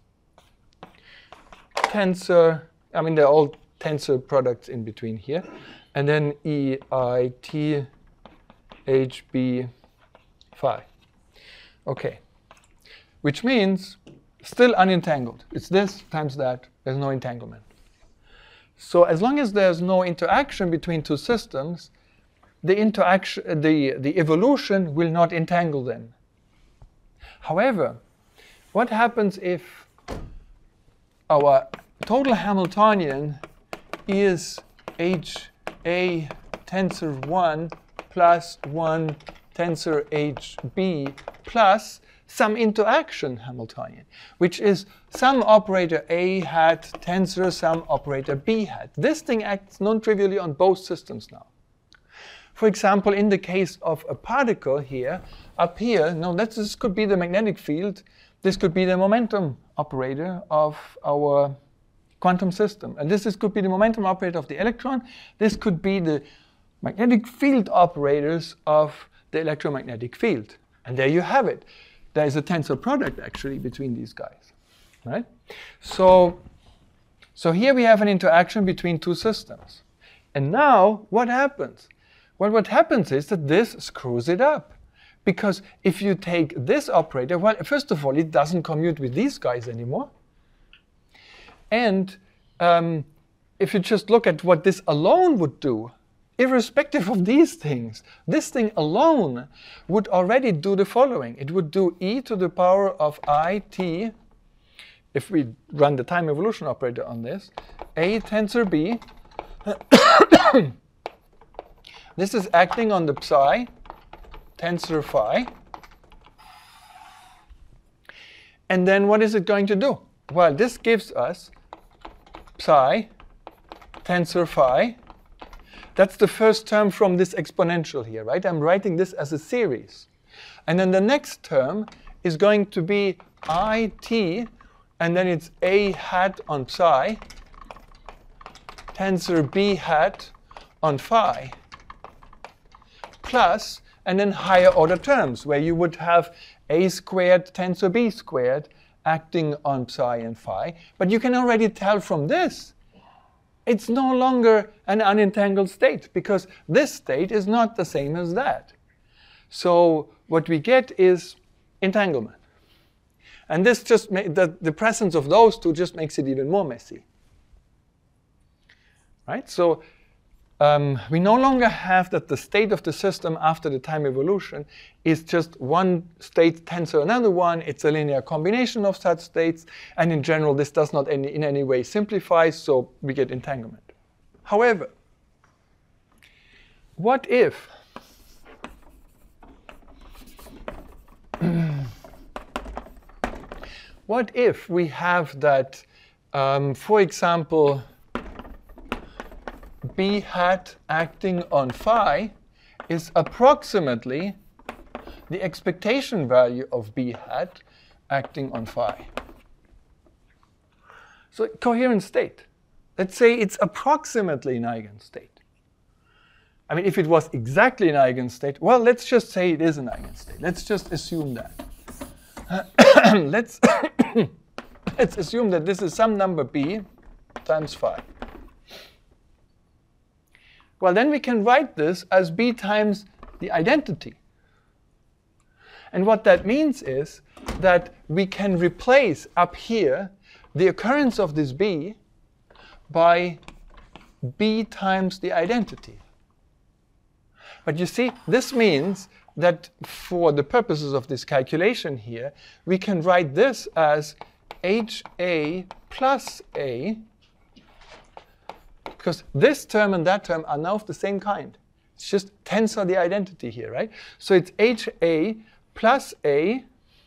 tensor, I mean, they're all tensor products in between here. And then E I T H B phi. Okay. Which means still unentangled. It's this times that. There's no entanglement. So as long as there's no interaction between two systems, the interaction, the, the evolution will not entangle them. However, what happens if our total Hamiltonian is H A tensor one plus one tensor H B plus some interaction Hamiltonian, which is some operator A hat tensor some operator B hat. This thing acts non-trivially on both systems now. For example, in the case of a particle here, up here, no, that's, this could be the magnetic field. This could be the momentum operator of our quantum system. And this is, could be the momentum operator of the electron. This could be the magnetic field operators of the electromagnetic field. And there you have it. There is a tensor product, actually, between these guys. Right? So, so here we have an interaction between two systems. And now, what happens? Well, what happens is that this screws it up. Because if you take this operator, well, first of all, it doesn't commute with these guys anymore. And um, if you just look at what this alone would do, irrespective of these things, this thing alone would already do the following. It would do e to the power of I t, if we run the time evolution operator on this, a tensor b. This is acting on the psi tensor phi. And then what is it going to do? Well, this gives us psi tensor phi. That's the first term from this exponential here, right? I'm writing this as a series. And then the next term is going to be I t, and then it's a hat on psi, tensor b hat on phi, plus, and then higher order terms, where you would have a squared tensor b squared acting on psi and phi. But you can already tell from this, it's no longer an unentangled state, because this state is not the same as that. So what we get is entanglement. And this just ma- the, the presence of those two just makes it even more messy. Right? So um, we no longer have that the state of the system after the time evolution is just one state tensor another one. It's a linear combination of such states. And in general, this does not any, in any way simplify, so we get entanglement. However, what if what if we have that, um, for example, b hat acting on phi is approximately the expectation value of b hat acting on phi. So coherent state. Let's say it's approximately an eigenstate. I mean, if it was exactly an eigenstate, well, let's just say it is an eigenstate. Let's just assume that. Uh, let's, let's assume that this is some number b times phi. Well, then we can write this as b times the identity. And what that means is that we can replace up here the occurrence of this b by b times the identity. But you see, this means that for the purposes of this calculation here, we can write this as ha plus a because this term and that term are now of the same kind. It's just tensor the identity here, right? So it's H A plus A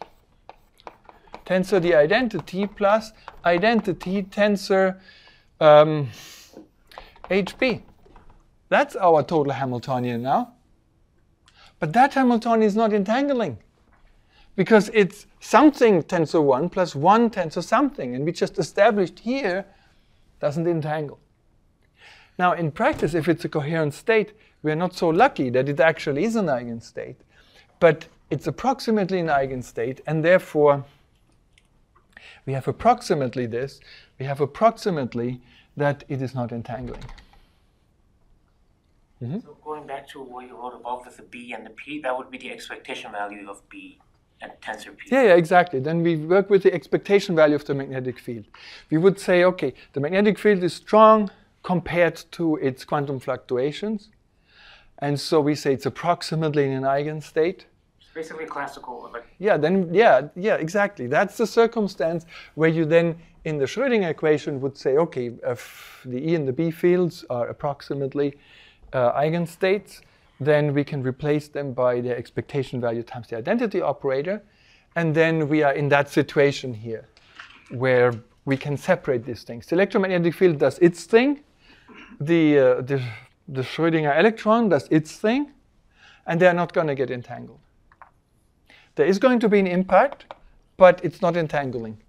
tensor the identity plus identity tensor um, H B. That's our total Hamiltonian now. But that Hamiltonian is not entangling, because it's something tensor one plus one tensor something, and we just established here doesn't entangle. Now in practice, if it's a coherent state, we're not so lucky that it actually is an eigenstate, but it's approximately an eigenstate, and therefore we have approximately this, we have approximately that it is not entangling. Mm-hmm. So going back to what you wrote above with the B and the P, that would be the expectation value of B at tensor P. Yeah, yeah, exactly. Then we work with the expectation value of the magnetic field. We would say, okay, the magnetic field is strong compared to its quantum fluctuations. And so we say it's approximately in an eigenstate. It's basically classical. Like yeah, then, yeah, yeah, exactly. That's the circumstance where you then, in the Schrödinger equation, would say, okay, if the E and the B fields are approximately uh, eigenstates, then we can replace them by the expectation value times the identity operator. And then we are in that situation here where we can separate these things. The electromagnetic field does its thing. The, uh, the, the Schrödinger electron does its thing. And they're not going to get entangled. There is going to be an impact, but it's not entangling.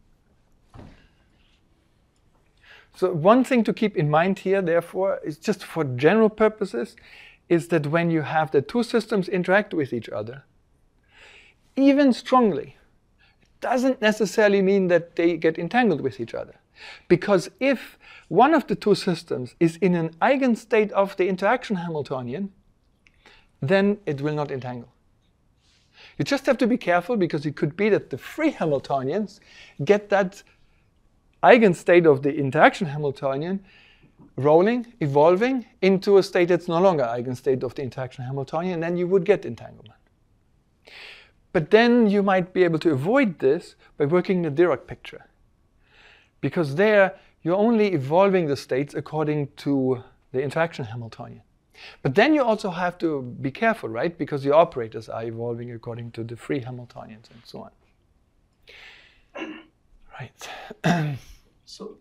So one thing to keep in mind here, therefore, is just for general purposes, is that when you have the two systems interact with each other, even strongly, it doesn't necessarily mean that they get entangled with each other. Because if one of the two systems is in an eigenstate of the interaction Hamiltonian, then it will not entangle. You just have to be careful, because it could be that the free Hamiltonians get that eigenstate of the interaction Hamiltonian rolling, evolving into a state that's no longer eigenstate of the interaction Hamiltonian, and then you would get entanglement. But then you might be able to avoid this by working the Dirac picture, because there you're only evolving the states according to the interaction Hamiltonian. But then you also have to be careful, right? Because your operators are evolving according to the free Hamiltonians and so on. Right. So,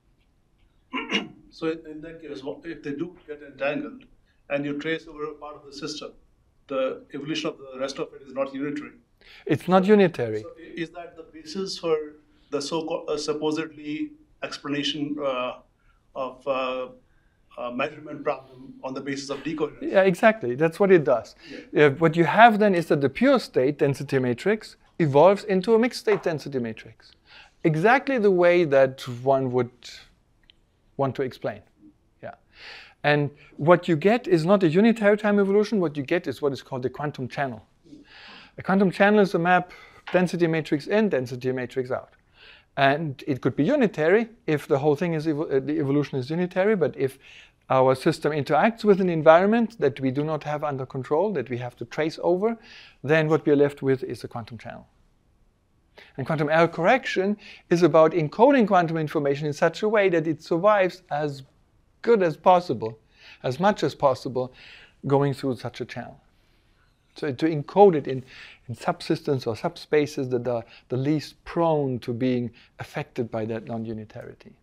so in that case, if they do get entangled and you trace over a part of the system, the evolution of the rest of it is not unitary. It's not unitary. So is that the basis for the so-called uh, supposedly explanation uh, of uh, uh, measurement problem on the basis of decoherence? Yeah, exactly. That's what it does. Yeah. Uh, what you have then is that the pure state density matrix evolves into a mixed state density matrix. Exactly the way that one would want to explain. Yeah. And what you get is not a unitary time evolution. What you get is what is called the quantum channel. A quantum channel is a map density matrix in, density matrix out. And it could be unitary if the whole thing is, evo- uh, the evolution is unitary, but if our system interacts with an environment that we do not have under control, that we have to trace over, then what we are left with is a quantum channel. And quantum error correction is about encoding quantum information in such a way that it survives as good as possible, as much as possible, going through such a channel. So to encode it in, in subsystems or subspaces that are the least prone to being affected by that non-unitarity.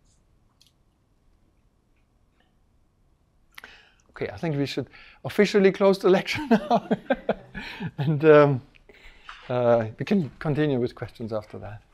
Okay, I think we should officially close the lecture now. and um, uh, we can continue with questions after that.